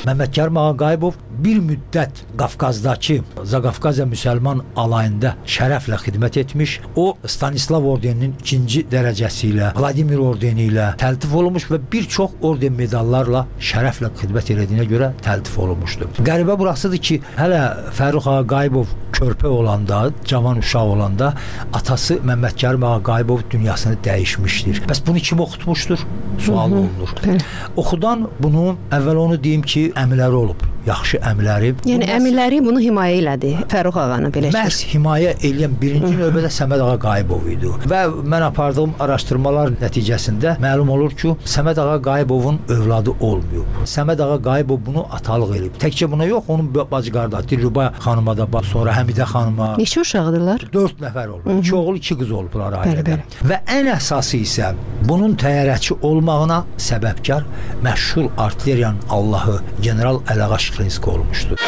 Məmmədkərim Ağaqayıbov bir müddət Qafqazdakı Zaqafqaziya müsəlman alayında şərəflə xidmət etmiş. O Stanislav ordeninin 2-ci dərəcəsi ilə, Vladimir ordeni ilə təltif olunmuş və bir çox orden medallarla şərəflə xidmət etdiyinə görə təltif olunmuşdur. Qəribə burasıdır ki, hələ Fərrux Ağaqayıbov körpə olanda, cavan uşaq olanda atası Məmmədkərim Ağaqayıbov dünyasını dəyişmişdir. Bəs bunu kim oxutmuşdur? Sual olunur. Oxudan bunu, əvvəl onu deyim ki, əmiləri olub. Yaxşı əmiləri. Yəni əmiləri bunu himayə elədi. Fərrux ağanı belə. Məhz himayə eləyən birinci növbədə Səməd Ağaqayıbov idi. Və mən apardığım araşdırmalar nəticəsində məlum olur ki, Səməd Ağaqayıbovun övladı olmayıb. Səməd Ağaqayıbov bunu atalıq eləyib. Təkcə buna yox, onun bacı qardaşı Dilruba xanıma da, sonra Həmidə xanıma. Neçə uşaqdılar? 4 nəfər olub. 2 oğul, 2 qız olublar ailədə. Və ən əsası isə bunun təyyarəçi olmağına səbəbkar məşhur artilleriyanın Allahı general Əliağa Şıxlinski olmuşdur.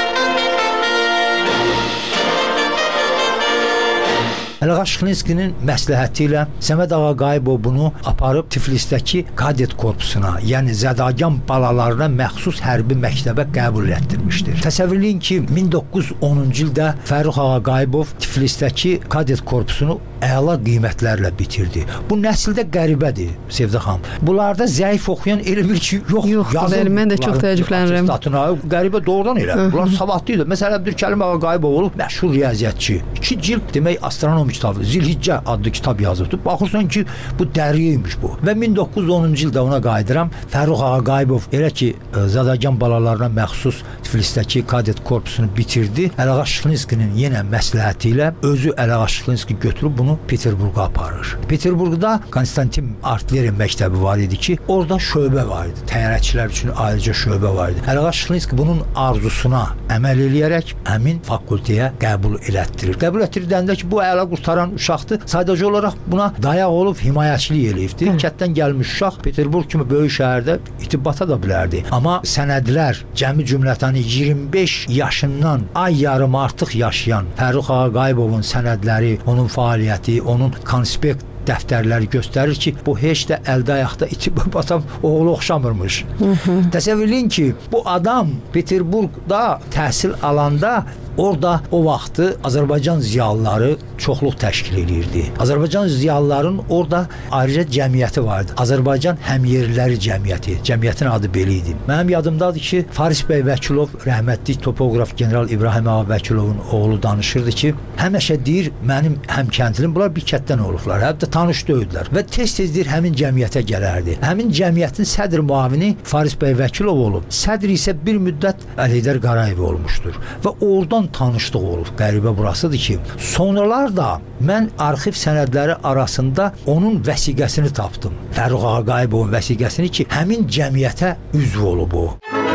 Əliağa Şıxlinskinin məsləhəti ilə Səməd Ağaqayıbov bunu aparıb Tiflisdəki kadet korpusuna, yəni zədagan balalarına məxsus hərbi məktəbə qəbul etdirmişdir. Təsəvvür edin ki, 1910-cu ildə Fərrux Ağaqayıbov Tiflisdəki kadet korpusunu əla qiymətlərlə bitirdi. Bu nəsildə qəribədir, Sevdə xanım. Bunlarda zəif oxuyan elə bil ki, yox, yazın. Mən də çox təəccüblənirəm. Qəribə doğrudan elə. Bunlar savadlı idi. Məsələn, Əbdülkərim Ağaqayıbov olub məşhur riyaziyyatçı. 2 cild demək astronomi kitabı, Zilhiccə adlı kitab yazıbdı. Baxırsan ki, bu dəriymiş bu. Və 1910-cu ildə ona qayıdıram. Fərrux Ağaqayıbov elə ki, zadagan balalarına məxsus Tiflisdəki kadet korpusunu bitirdi. Əliağa Şıxlinskinin yenə məsləhəti ilə özü Əliağa Şıxlinski götürüb bunu Peterburqa aparır. Peterburqda Konstantin Artilleriya məktəbi var idi ki, orada şöbə var idi. Təyyarəçilər üçün ayrıca şöbə var idi. Əliağa Şıxlinski bunun arzusuna əməl eləyərək həmin fakültəyə qəbul elətdirir. Qəbul etdirdəndə ki, bu əla qurtaran uşaqdır. Sadəcə olaraq buna dayaq olub himayəçilik eləyibdi. Kətdən gəlmiş uşaq Peterburq kimi böyük şəhərdə itibata da bilərdi. Amma sənədlər cəmi cümlətəni 25 yaşından ay yarım artıq yaşayan Fərrux Ağaqayıbovun sənədləri, onun fəaliyyəti, onun konspekt dəftərləri göstərir ki, bu heç də əldə ayaqda itibata oğlu oxşamırmış. Təsəvvür edin ki, bu adam Peterburqda təhsil alanda orada o vaxtı Azərbaycan ziyalıları çoxluq təşkil edirdi. Azərbaycan ziyalıların orada ayrıca cəmiyyəti vardı. Azərbaycan Həmyerliləri Cəmiyyəti. Cəmiyyətin adı belə idi. Mənim yadımdadır ki, Faris bəy Vəkilov, rəhmətli topoqraf general İbrahim Ağa Vəkilovun oğlu danışırdı ki, həmişə deyir, mənim həmkəndlim, bunlar bir kətdən olublar. Hətta tanış döyüdülər və tez-tez deyir, həmin cəmiyyətə gələrdi. Həmin cəmiyyətin sədr müavini Faris bəy Vəkilov olub. Sədr isə bir müddət Əlidər Qarayev olmuşdur və oradan tanışlıq olub. Qəribə burasıdır ki, sonralar da mən arxiv sənədləri arasında onun vəsiqəsini tapdım. Fərrux Ağaqayıbovun vəsiqəsini ki, həmin cəmiyyətə üzv olub o.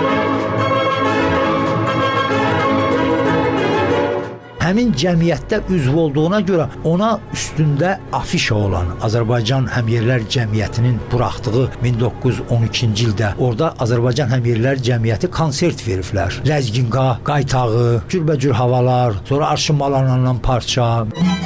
Həmin cəmiyyətdə üzv olduğuna görə ona üstündə afişa olan Azərbaycan Həmyerlilər Cəmiyyətinin buraxdığı 1912-ci ildə orada Azərbaycan Həmyerlilər Cəmiyyəti konsert veriblər. Ləzginqa, qaytağı, cürbəcür havalar, sonra arşınmalarla parça.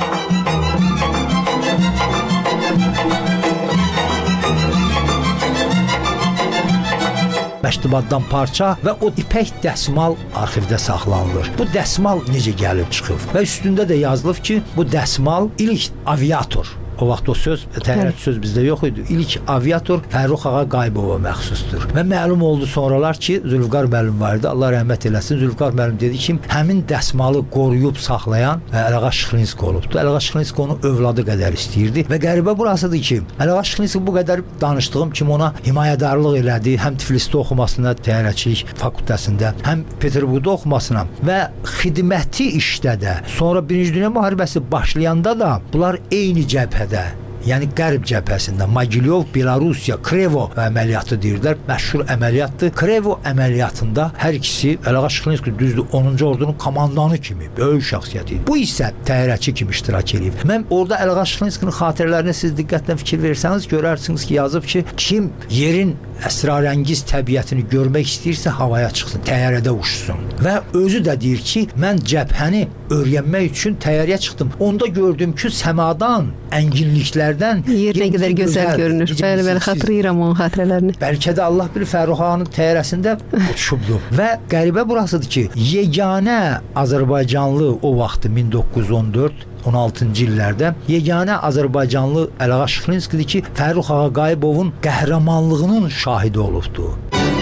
Məktubdan parça və o ipək dəsmal arxivdə saxlanılır. Bu dəsmal necə gəlib çıxıb? Və üstündə də yazılıb ki, bu dəsmal ilk aviator. O vaxt o söz, təyyarəçi söz bizdə yox idi. İlk aviator Fərrux Ağaqayıbova məxsusdur. Və məlum oldu sonralar ki, Zülfüqar müəllim var idi. Allah rəhmət eləsin. Zülfüqar müəllim dedi ki, həmin dəsmalı qoruyub saxlayan Əliağa Şıxlinski olubdu. Əliağa Şıxlinski onu övladı qədər istəyirdi və qəribə burasıdır ki, Əliağa Şıxlinski bu qədər danışdığım kimi ona himayədarlıq elədi. Həm Tiflisdə oxumasına, təyyarəçilik fakültəsində, həm Peterburqda oxumasına və xidməti işdə də. Sonra 1-ci Dünya müharibəsi başlayanda da bunlar eyni cəbhədə, yəni Qərb cəbhəsində Mogilyov, Belarusiya, Krevo əməliyyatı deyirlər. Məşhur əməliyyatdır. Krevo əməliyyatında hər ikisi Əliağa Şıxlinski düzdür 10-cu ordunun komandanı kimi böyük şəxsiyyət idi. Bu isə təyyarəçi kimi iştirak edib. Mən orada Əliağa Şıxlinskinin xatirələrinə siz diqqətlə fikir versəniz görərsiniz ki, yazıb ki, kim yerin əsrarəngiz təbiətini görmək istəyirsə havaya çıxsın, təyyarədə uçsun. Və özü də deyir ki, mən cəbhəni öyrənmək üçün təyyarəyə çıxdım. Onda gördüm ki, səmadan, ənginliklərdən yer nə qədər gözəl görünür. Bəli, xatırlayıram onun xatirələrini. Bəlkə də Allah bilir Fərrux ağanın təyyarəsində uçubdu. Və qəribə burasıdır ki, yeganə Azərbaycanlı o vaxtı 1914-16-cı illərdə yeganə Azərbaycanlı Əlağa Şıxlinskidir ki, Fərrux ağa Qayıbovun qəhrəmanlığının şahidi olubdu.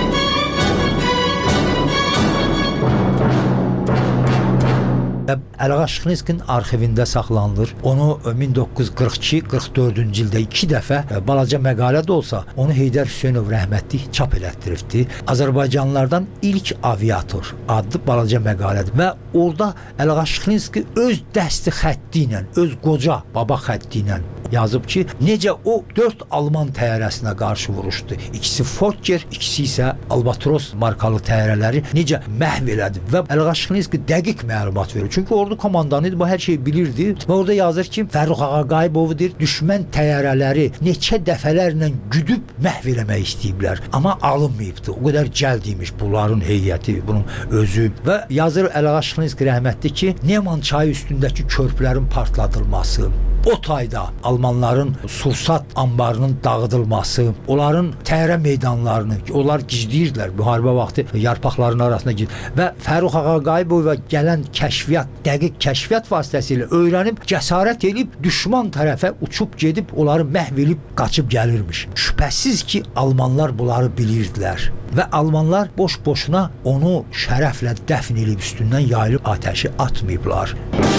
Əlağa Şıxlinskinin arxivində saxlanılır. Onu 1942-44-cü ildə 2 dəfə balaca məqalə də olsa, onu Heydər Hüseynov rəhmətli çap elətdiribdi. Azərbaycanlılardan ilk aviator adlı balaca məqalədir və orada Əlağa Şıxlinski öz dəsti xətti ilə, öz qoca baba xətti ilə yazıb ki, necə o 4 Alman təyyarəsinə qarşı vuruşdu. İkisi Fokker, ikisi isə Albatros markalı təyyarələri necə məhv elədi və Əlağa Şıxlinski dəqiq məlumat verir. Çünki ordu komandanı idi, bu hər şeyi bilirdi və orada yazır ki, Fərrux ağa Qayıbovudur, düşmən təyyarələri neçə dəfələrlə güdüb məhv eləmək istəyiblər, amma alınmayıbdı. O qədər cəld imiş bunların heyəti, bunun özü və yazır Əlağa Şıxlinski rəhmətli ki, Neman çayı üstündəki körpülərin partladılması, o tayda Almanların sursat anbarının dağıdılması, onların təyyarə meydanlarını, onlar gizləyirdilər müharibə vaxtı yarpaqların arasında və Fərrux ağa Qayıbova gələn kəşfiyyat, dəqiq kəşfiyyat vasitəsilə öyrənib, cəsarət edib düşman tərəfə uçub gedib, onları məhv edib qaçıb gəlirmiş. Şübhəsiz ki, Almanlar bunları bilirdilər və Almanlar boş-boşuna onu şərəflə dəfn edib üstündən yayılıb atəşi atmayıblar.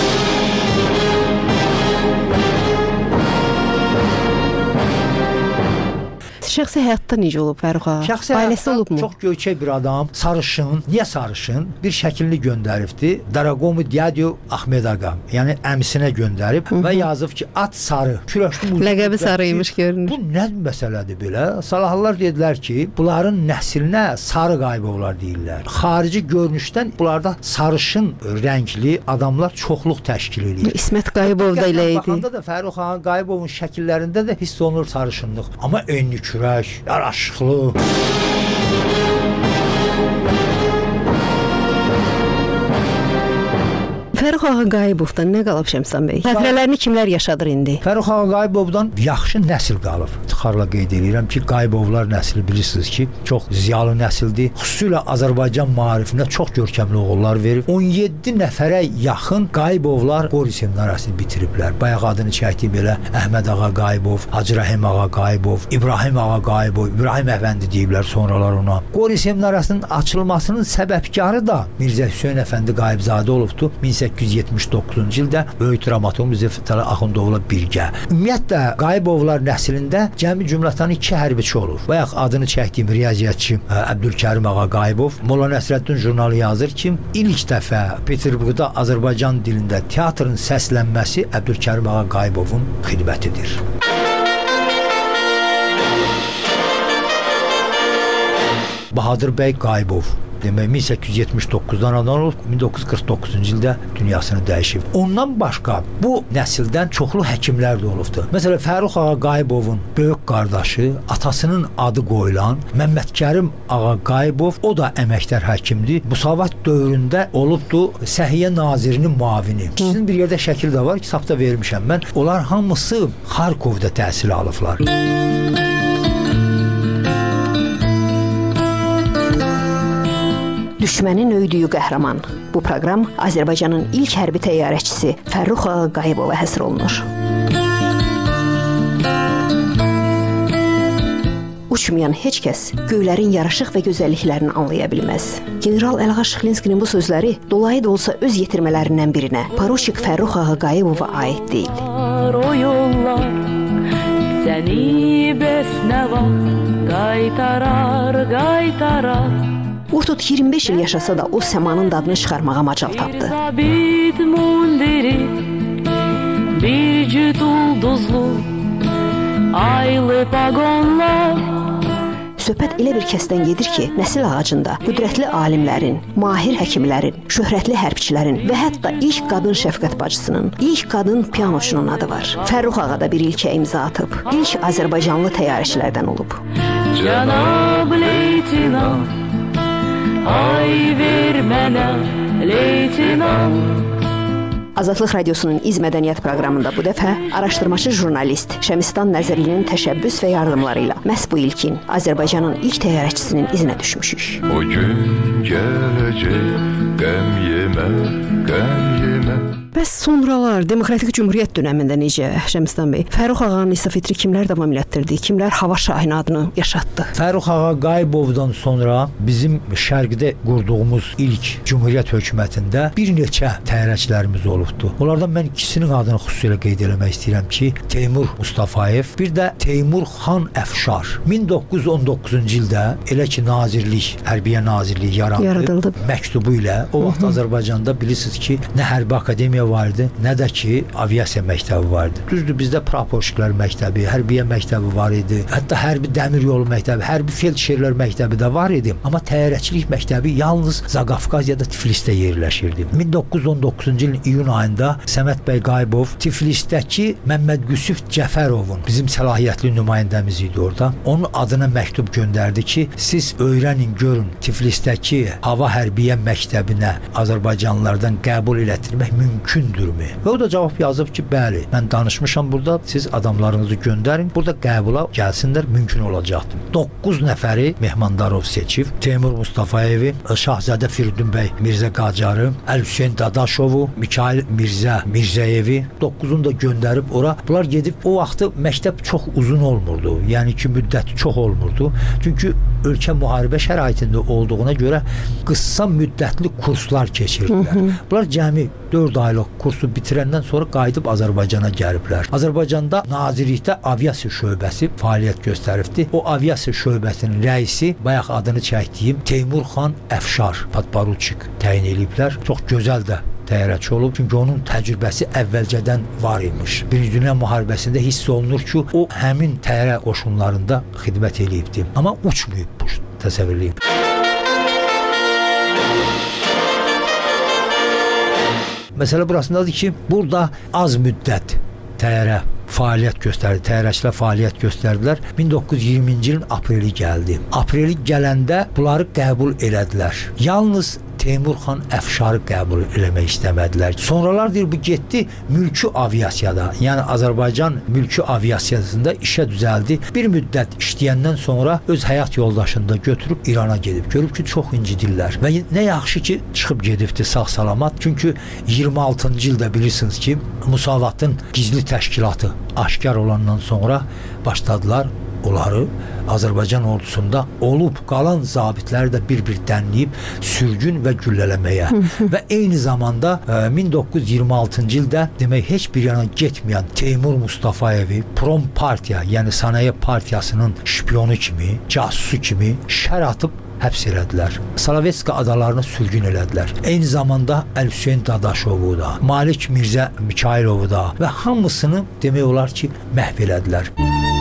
Şəxsi həyatda necə olub Fərrux ağa? Şəxsi həyatda çox göyçək bir adam, sarışın, niyə sarışın? Bir şəkilini göndəribdi. Daragomu Dyadio Ahmed ağa, yəni əmisinə göndərib və yazıb ki, at sarı, kürəkli mucub. Ləqəbi sarıymış görünür. Bu nə məsələdir belə? Salahlılar dedilər ki, bunların nəslinə sarı Qayıbovlar deyirlər. Xarici görünüşdən bunlarda sarışın rəngli adamlar çoxluq təşkil edir. İsmət Qayıbov da elə idi. Baxanda da Fərrux ağa Qayıbovun şəkillərində də hiss olunur sarışınlıq. Amma enli kürək, yaraşıqlı. Fərrux ağa Qayıbovdan nə qalıb Şəmsən bəy? Xatirələrini kimlər yaşadır indi? Fərrux ağa Qayıbovdan yaxşı nəsil qalıb. İftixarla qeyd edirəm ki, Qayıbovlar nəsli bilirsiniz ki, çox ziyalı nəsildir. Xüsusilə Azərbaycan maarifinə çox görkəmli oğullar verib. 17 nəfərə yaxın Qayıbovlar Qori seminariyasını bitiriblər. Bayaq adını çəkdiyim belə Əhməd ağa Qayıbov, Hacı Rəhim ağa Qayıbov, İbrahim ağa Qayıbov, İbrahim əfəndi deyiblər sonralar ona. Qori seminariyasının açılmasının səbəbkarı da Mirzə Hüseyn əfəndi Qayıbzadə olubdu. 1879-cu ildə böyük dramaturq Mirzə Fətəli Axundovla birgə. Ümumiyyətlə Qayıbovlar nəslində cəmi cümlətanı 2 hərbiçi olur. Bayaq adını çəkdiyim riyaziyyatçı Əbdülkərim ağa Qayıbov Molla Nəsrəddin jurnalı yazır ki, ilk dəfə Peterburqda Azərbaycan dilində teatrın səslənməsi Əbdülkərim ağa Qayıbovun xidmətidir. Bahadır bəy Qayıbov demək 1879-dan anadan olub 1949-cu ildə dünyasını dəyişib. Ondan başqa bu nəsildən çoxlu həkimlər də olubdu. Məsələn, Fərrux ağa Qayıbovun böyük qardaşı, atasının adı qoyulan Məmmədkərim ağa Qayıbov, o da əməkdar həkimdir. Müsavat dövründə olubdu Səhiyyə nazirinin müavini. Sizin bir yerdə şəkil də var, kitabda vermişəm mən. Onlar hamısı Xarkovda təhsil alıblar. Düşmənin öydüyü qəhrəman. Bu proqram Azərbaycanın ilk hərbi təyyarəçisi Fərrux ağa Qayıbova həsr olunur. Uçmayan heç kəs göylərin yaraşıq və gözəlliklərini anlaya bilməz. General Əlağa Şıxlinskinin bu sözləri dolayı da olsa öz yetirmələrindən birinə, Paroşik Fərrux ağa Qayıbova aid deyil. O yollar səni bəs nə vaxt qaytarar. Vurtut 25 il yaşasa da o səmanın dadını çıxarmağa macal tapdı. Zabit mundiri, bir cüt ulduzlu, aylı paqonlar. Söhbət elə bir kəsdən gedir ki, nəsil ağacında qüdrətli alimlərin, mahir həkimlərin, şöhrətli hərbçilərin və hətta ilk qadın şəfqət bacısının, ilk qadın pianoçunun adı var. Fərrux ağa da bir ilkə imza atıb, ilk Azərbaycanlı təyyarəçilərdən olub. Cənab leytinant, ay ver mənə leytinant, Azadlıq Radiosunun İz Mədəniyyət proqramında bu dəfə araşdırmaçı jurnalist Şəmistan Nəzirlinin təşəbbüs və yardımları ilə məhz bu ilkin Azərbaycanın ilk təyyarəçisinin izinə düşmüşük. O gün gələcək, qəm yemə, qəm yemə. Bəs sonralar Demokratik Cümhuriyyət dönəmində necə, Şəmistan bəy? Fərux ağanın İsa Fitri kimlər davam elətdirdi? Kimlər Hava Şahin adını yaşatdı? Fərux ağa Qayıbovdan sonra bizim şərqdə qurduğumuz ilk Cümhuriyyət hökumətində bir neçə təyyarəçilərimiz olubdu. Onlardan mən ikisinin adını xüsusilə qeyd etmək istəyirəm ki, Teymur Mustafayev, bir də Teymur Xan Əfşar. 1919-cu ildə elə ki Nazirlik, Hərbiyə Nazirliyi yaradıldı. Məktubu ilə o vaxt Azərbaycanda bilirsiniz ki, nə hərbi akademiya var idi, nə də ki aviasiya məktəbi var idi. Düzdür, bizdə praporçilər məktəbi, hərbiyə məktəbi var idi. Hətta hərbi dəmir yolu məktəbi, hərbi feldşerlər məktəbi də var idi. Amma təyyarəçilik məktəbi yalnız Zaqafqaziyada Tiflisdə yerləşirdi. 1919-cu ilin iyun ayında Səməd bəy Qayıbov Tiflisdəki Məmməd Qüsüf Cəfərovun bizim səlahiyyətli nümayəndəmiz idi orada. Onun adına məktub göndərdi ki, siz öyrənin, görün Tiflisdəki hava hərbiyə məktəbinə Azərbaycanlılardan qəbul elətdirmək mümkündürmü? Və o da cavab yazıb ki, bəli, mən danışmışam burada, siz adamlarınızı göndərin, burada qəbula gəlsinlər, mümkün olacaqdır. 9 nəfəri Mehmandarov seçib, Teymur Mustafayevi, Şahzadə Firidun bəy Mirzə Qacarı, Əl-Hüseyn Dadaşovu, Mikail Mirzə Mirzəyevi 9-unu da göndərib ora. Bunlar gedib, o vaxtı məktəb çox uzun olmurdu, yəni ki, müddəti çox olmurdu. Çünki ölkə müharibə şəraitində olduğuna görə qısa müddətli kurslar keçirdilər. Bunlar cəmi 4 aylıq kursu bitirəndən sonra qayıdıb Azərbaycana gəliblər. Azərbaycanda Nazirlikdə aviasiya şöbəsi fəaliyyət göstəribdi. O aviasiya şöbəsinin rəisi bayaq adını çəkdiyim Teymur Xan Əfşar podporuçik təyin ediblər. Çox gözəl də təyyarəçi olub, çünki onun təcrübəsi əvvəlcədən var imiş. Birinci Dünya müharibəsində hiss olunur ki, o həmin təyyarə qoşunlarında xidmət edibdi. Amma uçmayıb bu təsəvvürləyib. Məsələ burasındadır ki, burada az müddət təyyarə fəaliyyət göstərdi, təyyarəçilər fəaliyyət göstərdilər. 1920-ci ilin apreli gəldi. Apreli gələndə bunları qəbul elədilər. Yalnız Teymur Xan Əfşarı qəbul eləmək istəmədilər. Sonralar deyir, bu getdi mülki aviasiyada, yəni Azərbaycan mülki aviasiyasında işə düzəldi. Bir müddət işləyəndən sonra öz həyat yoldaşını da götürüb İrana gedib. Görüb ki, çox incidirlər. Və nə yaxşı ki, çıxıb gedibdi sağ-salamat. Çünki 26-cı ildə bilirsiniz ki, Musavatın gizli təşkilatı aşkar olandan sonra başladılar onları Azərbaycan ordusunda olub qalan zabitləri də bir-bir dənləyib sürgün və güllələməyə. Və eyni zamanda 1926-cı ildə demək heç bir yana getməyən Teymur Mustafayevi Prom Partiya, yəni Sənaye Partiyasının şpionu kimi, casusu kimi şər atıb həbs elədilər. Salavetska adalarına sürgün elədilər. Eyni zamanda Əl-Hüseyn Dadaşovu da, Malik Mirzə Mikailovu da və hamısını demək olar ki, məhv elədilər.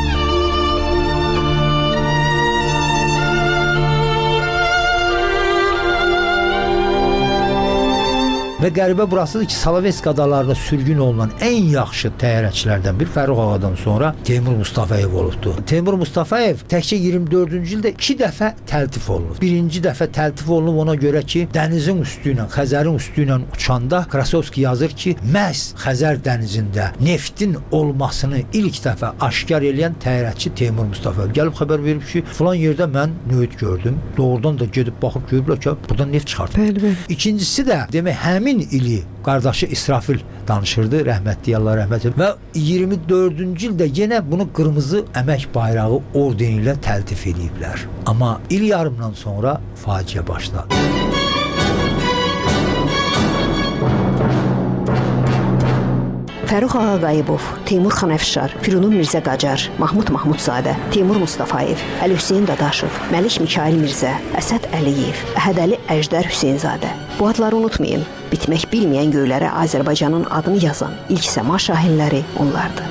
Və qəribə burasıdır ki, Salavetska adalarına sürgün olunan ən yaxşı təyyarəçilərdən bir Fərux ağadan sonra Teymur Mustafayev olubdu. Teymur Mustafayev təkcə 24-cü ildə 2 dəfə təltif olunub. Birinci dəfə təltif olunub ona görə ki, dənizin üstü ilə, Xəzərin üstü ilə uçanda Krasovski yazır ki, məhz Xəzər dənizində neftin olmasını ilk dəfə aşkar eləyən təyyarəçi Teymur Mustafayev. Gəlib xəbər verib ki, filan yerdə mən növt gördüm. Doğrudan da gedib baxıb görüblər ki, buradan neft çıxartdı. İkincisi də demək həmin ili qardaşı İsrafil danışırdı, rəhmətli Allah rəhmət etsin. Və 24-cü ildə yenə bunu qırmızı əmək bayrağı ordeni ilə təltif ediblər. Amma il yarımdan sonra faciə başladı. Fərux ağa Qayıbov, Teymur Xan Əfşar, Firidun Mirzə Qacar, Mahmud Mahmudzadə, Teymur Mustafayev, Əl-Hüseyn Dadaşov, Məlik Mikail Mirzə, Əsəd Əliyev, Əhədəli Əjdər Hüseynzadə. Bu adları unutmayın. Bitmək bilməyən göylərə Azərbaycanın adını yazan ilk səma şahinləri onlardır.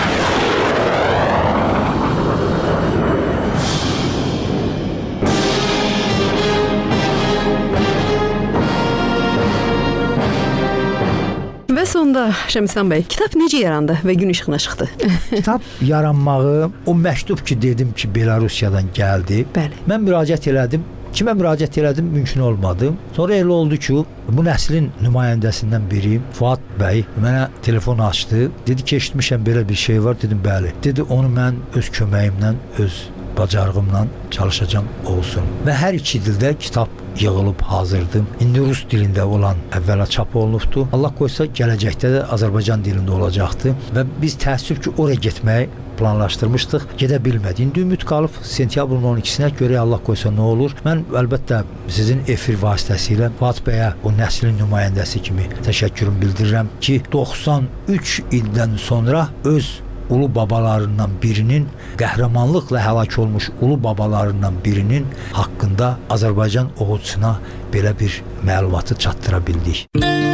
Və sonda Şəmistan bəy, kitab necə yarandı və gün işığına çıxdı? Kitab yaranmağı, o məktub ki, dedim ki, Belarusiyadan gəldi. Bəli. Mən müraciət elədim Kimə müraciət elədim, mümkün olmadı. Sonra elə oldu ki, bu nəslin nümayəndəsindən biri Fuad bəy mənə telefon açdı. Dedi ki, eşitmişəm belə bir şey var. Dedim, bəli. Dedi, onu mən öz köməyimlə, öz bacarığımla çalışacağam olsun. Və hər iki dildə kitab yığılıb hazırdır. İndi rus dilində olan əvvəla çap olunubdur. Allah qoysa gələcəkdə də Azərbaycan dilində olacaqdır və biz təəssüf ki, oraya getməyi planlaşdırmışdıq, gedə bilmədik. İndi ümid qalıb sentyabrın 12-sinə görə Allah qoysa nə olur. Mən əlbəttə sizin efir vasitəsilə Fuad bəyə o nəslin nümayəndəsi kimi təşəkkürümü bildirirəm ki, 93 ildən sonra öz ulu babalarından birinin, qəhrəmanlıqla həlak olmuş ulu babalarından birinin haqqında Azərbaycan oğulçusuna belə bir məlumatı çatdıra bildik.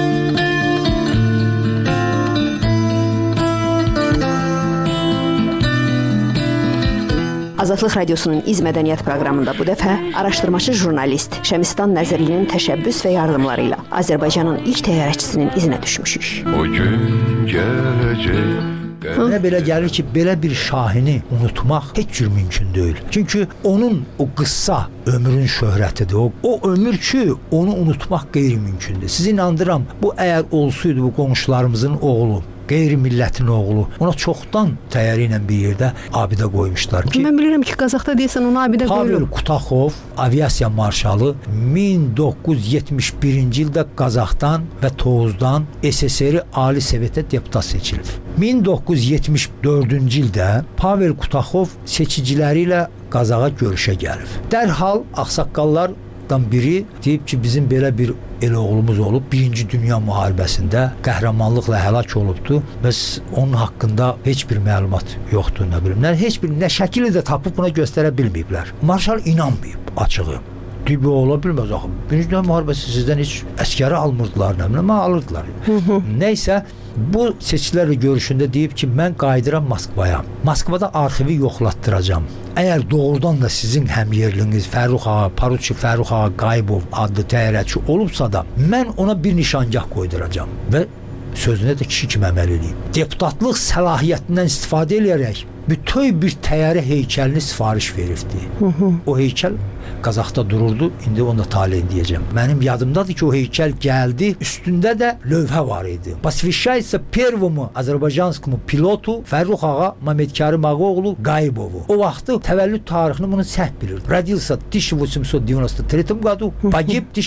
Azadlıq Radiosunun İz Mədəniyyət proqramında bu dəfə araşdırmaçı jurnalist Şəmistan Nəzirlinin təşəbbüs və yardımları ilə Azərbaycanın ilk təyyarəçisinin izinə düşmüşük. O gün gələcək. Mənə belə gəlir ki, belə bir şahini unutmaq heç cür mümkün deyil. Çünki onun o qıssa ömrün şöhrətidir. O ömür ki, onu unutmaq qeyri-mümkündür. Sizi inandıram, bu əgər olsaydı bu qonşularımızın oğlu, qeyri-millətin oğlu, ona çoxdan təyyarə ilə bir yerdə abidə qoymuşlar ki, mən bilirəm ki, Qazaxda deyəsən onu abidə qoyulub. Pavel Kutaxov, aviasiya marşalı 1971-ci ildə Qazaxdan və Tovuzdan SSR Ali Sovetə deputat seçilib. 1974-cü ildə Pavel Kutaxov seçiciləri ilə Qazaxa görüşə gəlib. Dərhal ağsaqqallardan biri deyib ki, bizim belə bir el oğlumuz olub, 1-ci Dünya müharibəsində qəhrəmanlıqla həlak olubdu. Bəs onun haqqında heç bir məlumat yoxdur, nə bilim. Heç bir nə şəkili də tapıb buna göstərə bilməyiblər. Marşal inanmayıb açığı. Deyib, ola bilməz axı. 1-ci Dünya müharibəsi sizdən heç əskəri almırdılar, nə bilim, alırdılar. Nəysə, bu seçkilərlə görüşündə deyib ki, mən qayıdıram Moskvaya. Moskvada arxivi yoxlatdıracam. Əgər doğrudan da sizin həmyerliniz Fərrux ağa, Paruçi Fərrux ağa Qayıbov adlı təyyarəçi olubsa da, mən ona bir nişangah qoyduracam və sözünə də kişi kimi əməl edeyim. Deputatlıq səlahiyyətindən istifadə edərək bütöv bir təyyarə heykəlini sifariş veribdi. O heykəl Qazaxda dururdu, indi onu da taleyin deyəcəm. Mənim yadımdadır ki, o heykəl gəldi, üstündə də lövhə var idi. Посвящается первому azərbaycanskому pilotu Fərrux ağa Məmmədkərim Ağaoğlu Qayıbovu. O vaxtı təvəllüd tarixini bunu səhv bilirdi. Родился в 1893 году, pogib в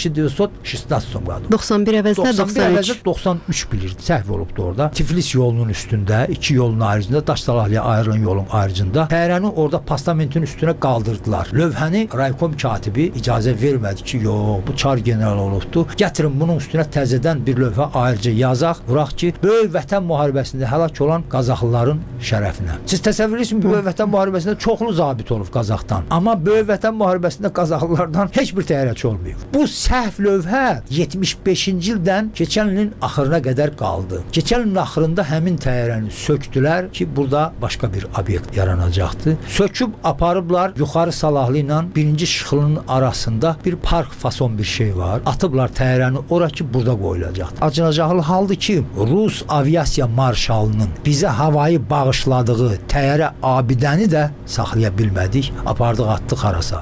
1916 году. 91 əvəzinə 93 bilirdi. Səhv olubdu orada. Tiflis yolunun üstündə, iki yolun ayrıcında, Daşdalahlıya ayrılan yolun ayrıcında təyyarəni orada postamentin üstünə qaldırdılar. Lövhəni raykom katibi icazə vermədi ki, yox, bu çar general olubdu. Gətirin bunun üstünə təzədən bir lövhə ayrıca yazaq, vuraq ki, böyük vətən müharibəsində həlak olan Qazaxlıların şərəfinə. Siz təsəvvür edirsiniz, böyük vətən müharibəsində çoxlu zabit olub Qazaxdan. Amma böyük vətən müharibəsində Qazaxlılardan heç bir təyyarəçi olmayıb. Bu səhv lövhə 75-ci ildən keçən ilin axırına qədər qaldı. Keçən ilin axırında həmin təyyarəni sökdülər ki, burada başqa bir obyekt yaranacaqdı. Söküb aparıblar yuxarı salahlı ilə birinci şıxlının arasında bir park fason bir şey var. Atıblar təyyarəni ora ki, burada qoyulacaqdı. Acınacaqlı haldır ki, Rus aviasiya marşalının bizə havayı bağışladığı təyyarə abidəni də saxlaya bilmədik. Apardıq, atdıq harasa.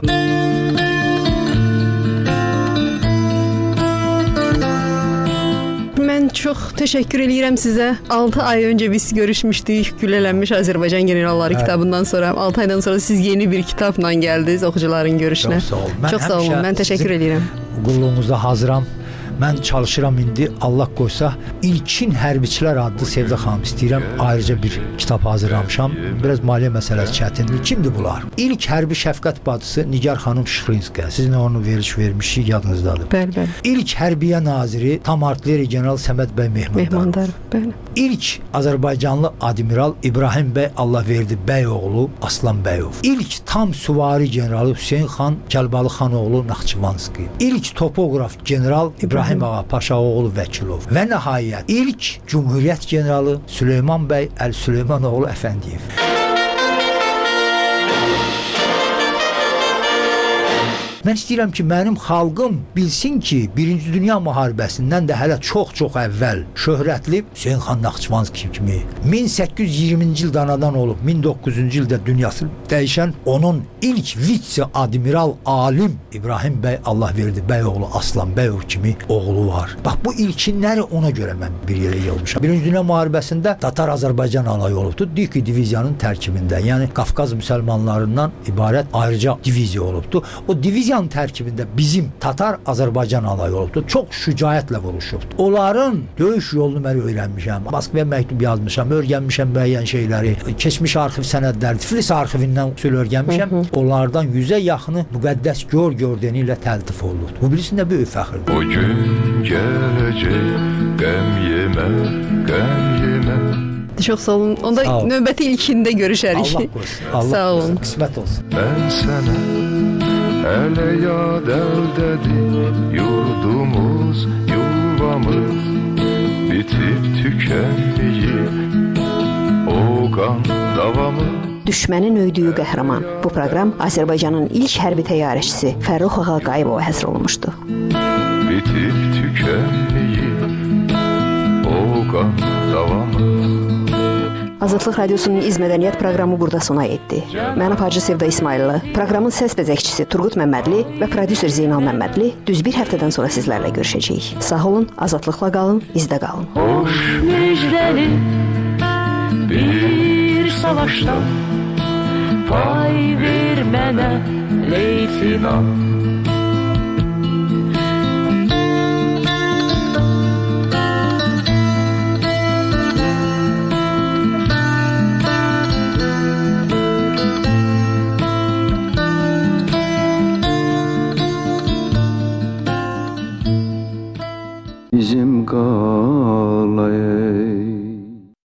Mən çox təşəkkür edirəm sizə. 6 ay öncə biz görüşmüşdük. Güllələnmiş Azərbaycan generalları kitabından sonra 6 aydan sonra siz yeni bir kitabla gəldiniz oxucuların görüşünə. Çox sağ olun. Mən təşəkkür edirəm. Qulluğunuzda hazıram. Mən çalışıram indi, Allah qoysa, ilkin hərbiçilər adlı Sevdə xanım istəyirəm, ayrıca bir kitab hazırlamışam. Biraz maliyyə məsələsi çətindir. Kimdir bunlar? İlk hərbi şəfqət bacısı Nigar xanım Şıxlinskaya. Sizin onu vermişik, yadınızdadır. Bəli. İlk hərbiyə naziri tam artilleri general Səməd bəy Mehmandarov. Bəli. İlk Azərbaycanlı admiral İbrahim bəy Allahverdi bəyoğlu Aslan bəyov. İlk tam süvari generalı Hüseyn xan Gəlbalı xanoğlu Naxçıvanski. İlk topoqraf general İbrahim ağa Paşaoğlu Vəkilov. Və nəhayət ilk Cumhuriyyət generalı Süleyman bəy Əl-Süleymanoğlu Əfəndiyev. Mən istəyirəm ki, mənim xalqım bilsin ki, 1-ci Dünya müharibəsindən də hələ çox-çox əvvəl şöhrətli Hüseyn xan Naxçıvanski kimi 1820-ci ildə anadan olub, 1900-cü ildə dünyası dəyişən onun ilk vitse-admiral alim İbrahim bəy Allahverdi bəyoğlu Aslan bəyov kimi oğlu var. Bax, bu ilkinləri ona görə mən bir yerə yığmışam. 1-ci Dünya müharibəsində Tatar Azərbaycan alayı olubdu. Diki diviziyanın tərkibində, yəni Qafqaz müsəlmanlarından ibarət ayrıca diviziya olubdu. O diviziyanın tərkibində bizim Tatar Azərbaycan alayı olubdu. Çox şücaətlə vuruşubdu. Onların döyüş yolunu mən öyrənmişəm. Moskvaya məktub yazmışam, öyrənmişəm müəyyən şeyləri. Keçmiş arxiv sənədləri, Tiflis arxivindən usul öyrənmişəm. Onlardan 100-ə yaxını müqəddəs gördeni ilə təltif olundu. Bu bilisin də böyük fəxrdir. O gün gələcək, qəm yemə, qəm yemə. Çox sağ olun. Onda növbəti ilkində görüşərik. Allah qorusun. Sağ olun. Qismət olsun. Mən sənə hələ yad əldədir, yurdumuz, yuvamız bitib tükənməyib, o qan davamız. Düşmənin öydüyü qəhrəman. Bu proqram Azərbaycanın ilk hərbi təyyarəçisi Fərrux ağa Qayıbova həsr olunmuşdu. Bitib tükənməyib, o qan davamız. Azadlıq Radiosunun İz Mədəniyyət proqramı burada sona yetdi. Mən aparıcı Sevda İsmayıllı, proqramın səs bəzəkçisi Turqut Məmmədli və prodüser Zeynal Məmmədli düz bir həftədən sonra sizlərlə görüşəcəyik. Sağ olun, azadlıqla qalın, izdə qalın. Hoş müjdəli bir savaşda pay ver mənə leytinat.